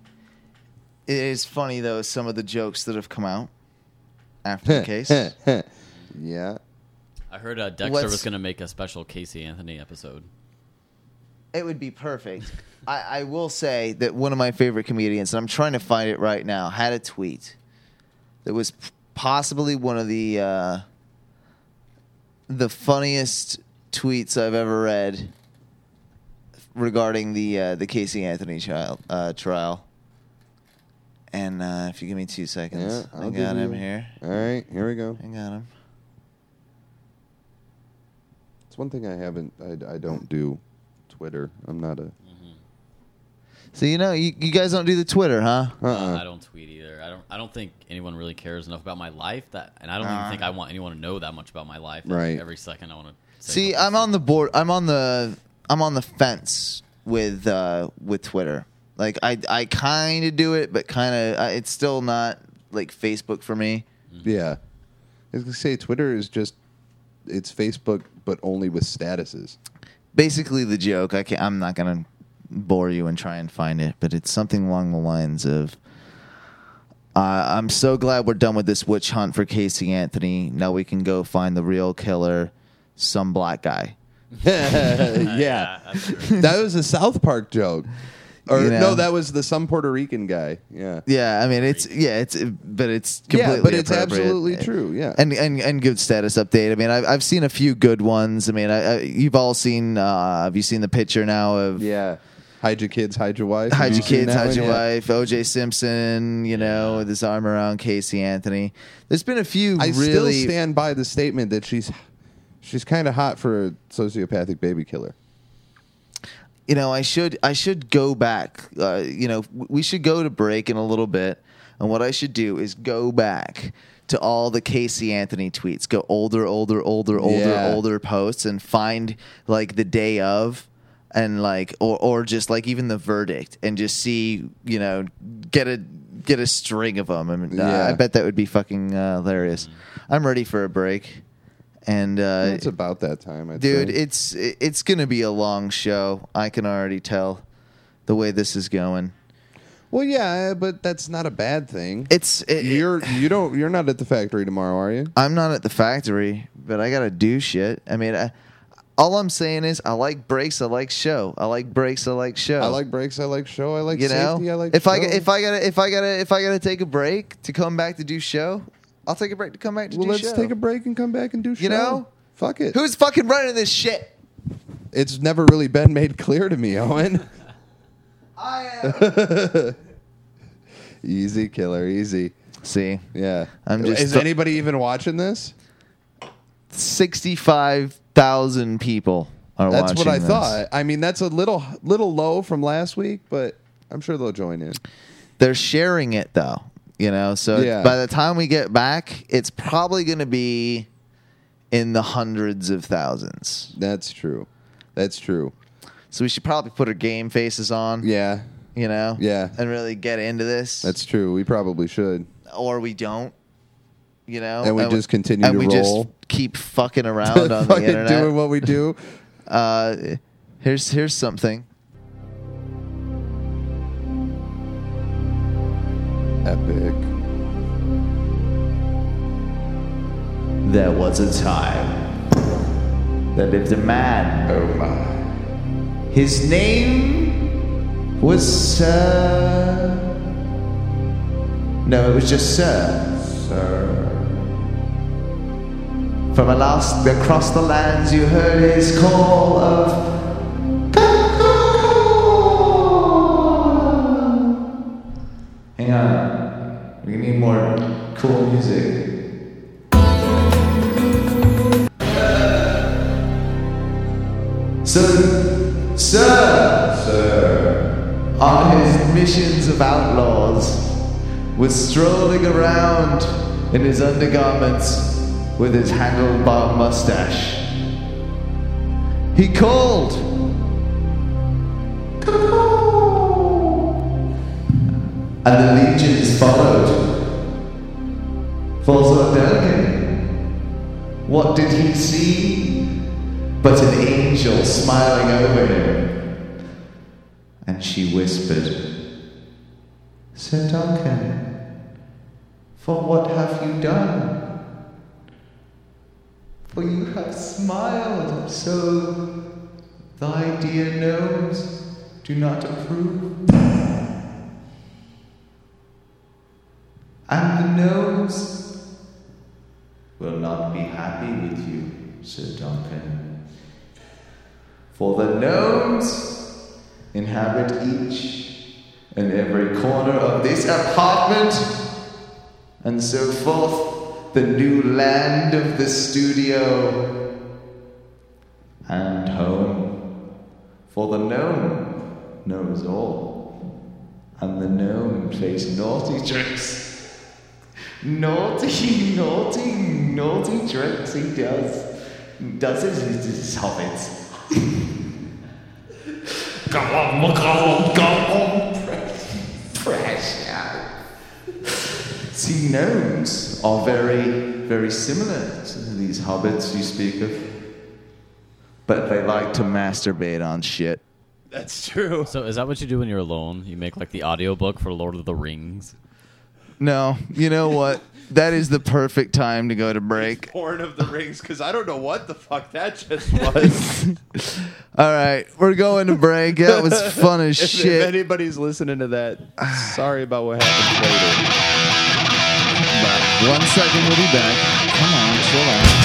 it is funny though some of the jokes that have come out after the case. Yeah. I heard uh, Dexter Let's- was going to make a special Casey Anthony episode. It would be perfect. I, I will say that one of my favorite comedians, and I'm trying to find it right now, had a tweet that was p- possibly one of the uh, the funniest tweets I've ever read regarding the uh, the Casey Anthony trial. Uh, trial. And uh, if you give me two seconds, Yeah, I I'll got give him you- here. All right, here we go. I got him. It's one thing I haven't, I, I don't do Twitter. I'm not a. So you know, you, you guys don't do the Twitter, huh? Uh-uh. Uh, I don't tweet either. I don't. I don't think anyone really cares enough about my life that, and I don't Uh. even think I want anyone to know that much about my life. That Right. Every second I want to. See, I'm on the board. I'm on the. I'm on the fence with uh, with Twitter. Like I, I kind of do it, but kind of it's still not like Facebook for me. Yeah. I was going to say, Twitter is just, it's Facebook, but only with statuses. Basically, the joke. I can I'm not gonna bore you and try and find it, but it's something along the lines of. Uh, I'm so glad we're done with this witch hunt for Casey Anthony. Now we can go find the real killer, some black guy. yeah. that's true. That was a South Park joke. Or You know? no, that was the some Puerto Rican guy. Yeah. Yeah, I mean it's yeah, it's but it's completely Yeah, but it's appropriate. absolutely true. Yeah. and and and good status update. I mean, I've I've seen a few good ones. I mean, I, I, you've all seen. Uh, have you seen the picture now of yeah. Hide your kids, hide your wife. hide Have your you seen kids, that hide one? your Yeah. wife? O J Simpson, you know, with his arm around Casey Anthony. There's been a few I really. still stand by the statement that she's she's kind of hot for a sociopathic baby killer. You know, I should I should go back. Uh, you know, w- we should go to break in a little bit, and what I should do is go back to all the Casey Anthony tweets, go older, older, older, older, Yeah. older posts, and find like the day of and like, or or just like even the verdict, and just see, you know, get a get a string of them. I mean, uh, Yeah. I bet that would be fucking uh, hilarious. I'm ready for a break, and uh, It's about that time, I'd dude, say. it's it's gonna be a long show. I can already tell the way this is going. Well, yeah, but that's not a bad thing. It's it, You're you don't you're not at the factory tomorrow, are you? I'm not at the factory, but I gotta do shit. I mean, I, all I'm saying is I like breaks. I like show. I like breaks. I like show. I like breaks. I like show. I like you know. safety. I like if show. I if I gotta if I gotta if I gotta take a break to come back to do show, I'll take a break to come back to well, do let's show. take a break and come back and do show. You know? Fuck it. Who's fucking running this shit? It's never really been made clear to me, Owen. I am. Easy, killer. Easy. See, Yeah. I'm just Is th- anybody even watching this? sixty-five thousand people are That's watching what I this. thought. I mean, that's a little little low from last week, but I'm sure they'll join in. They're sharing it though, you know. So Yeah. by the time we get back, it's probably going to be in the hundreds of thousands. That's true. That's true. So we should probably put our game faces on, Yeah, you know, Yeah. and really get into this. that's true. We probably should. or we don't, you know, And we just continue and to we roll. just keep fucking around on the Fucking internet. doing what we do. Uh, here's here's something. Epic. There was a time there lived a man. Oh my. His name was Sir. No, it was just Sir. Sir. From Alaska across the lands, you heard his call of. Hang on, we need more cool music. So, Sir, Sir, on his missions of outlaws, was strolling around in his undergarments with his handlebar mustache. He called. And the legions followed. For Zordelkin, what did he see but an angel smiling over him? And she whispered, Sir Duncan, for what have you done? For you have smiled, so thy dear gnomes do not approve. And the gnomes will not be happy with you, Sir Duncan. For the gnomes inhabit each and every corner of this apartment, and so forth, the new land of the studio and home. For the gnome knows all, and the gnome plays naughty tricks. Naughty, naughty, naughty tricks he does. Does it with his hobbits. Go on, go on, go on, pressure. See, gnomes are very, very similar to these hobbits you speak of. But they like to masturbate on shit. That's true. So is that what you do when you're alone? You make like the audiobook for Lord of the Rings? No, you know what? That is the perfect time to go to break. Porn of the Rings, because I don't know what the fuck that just was. All right, we're going to break. That was fun as If, shit. if anybody's listening to that, sorry about what happened later. One second, we'll be back. Come on, chill out.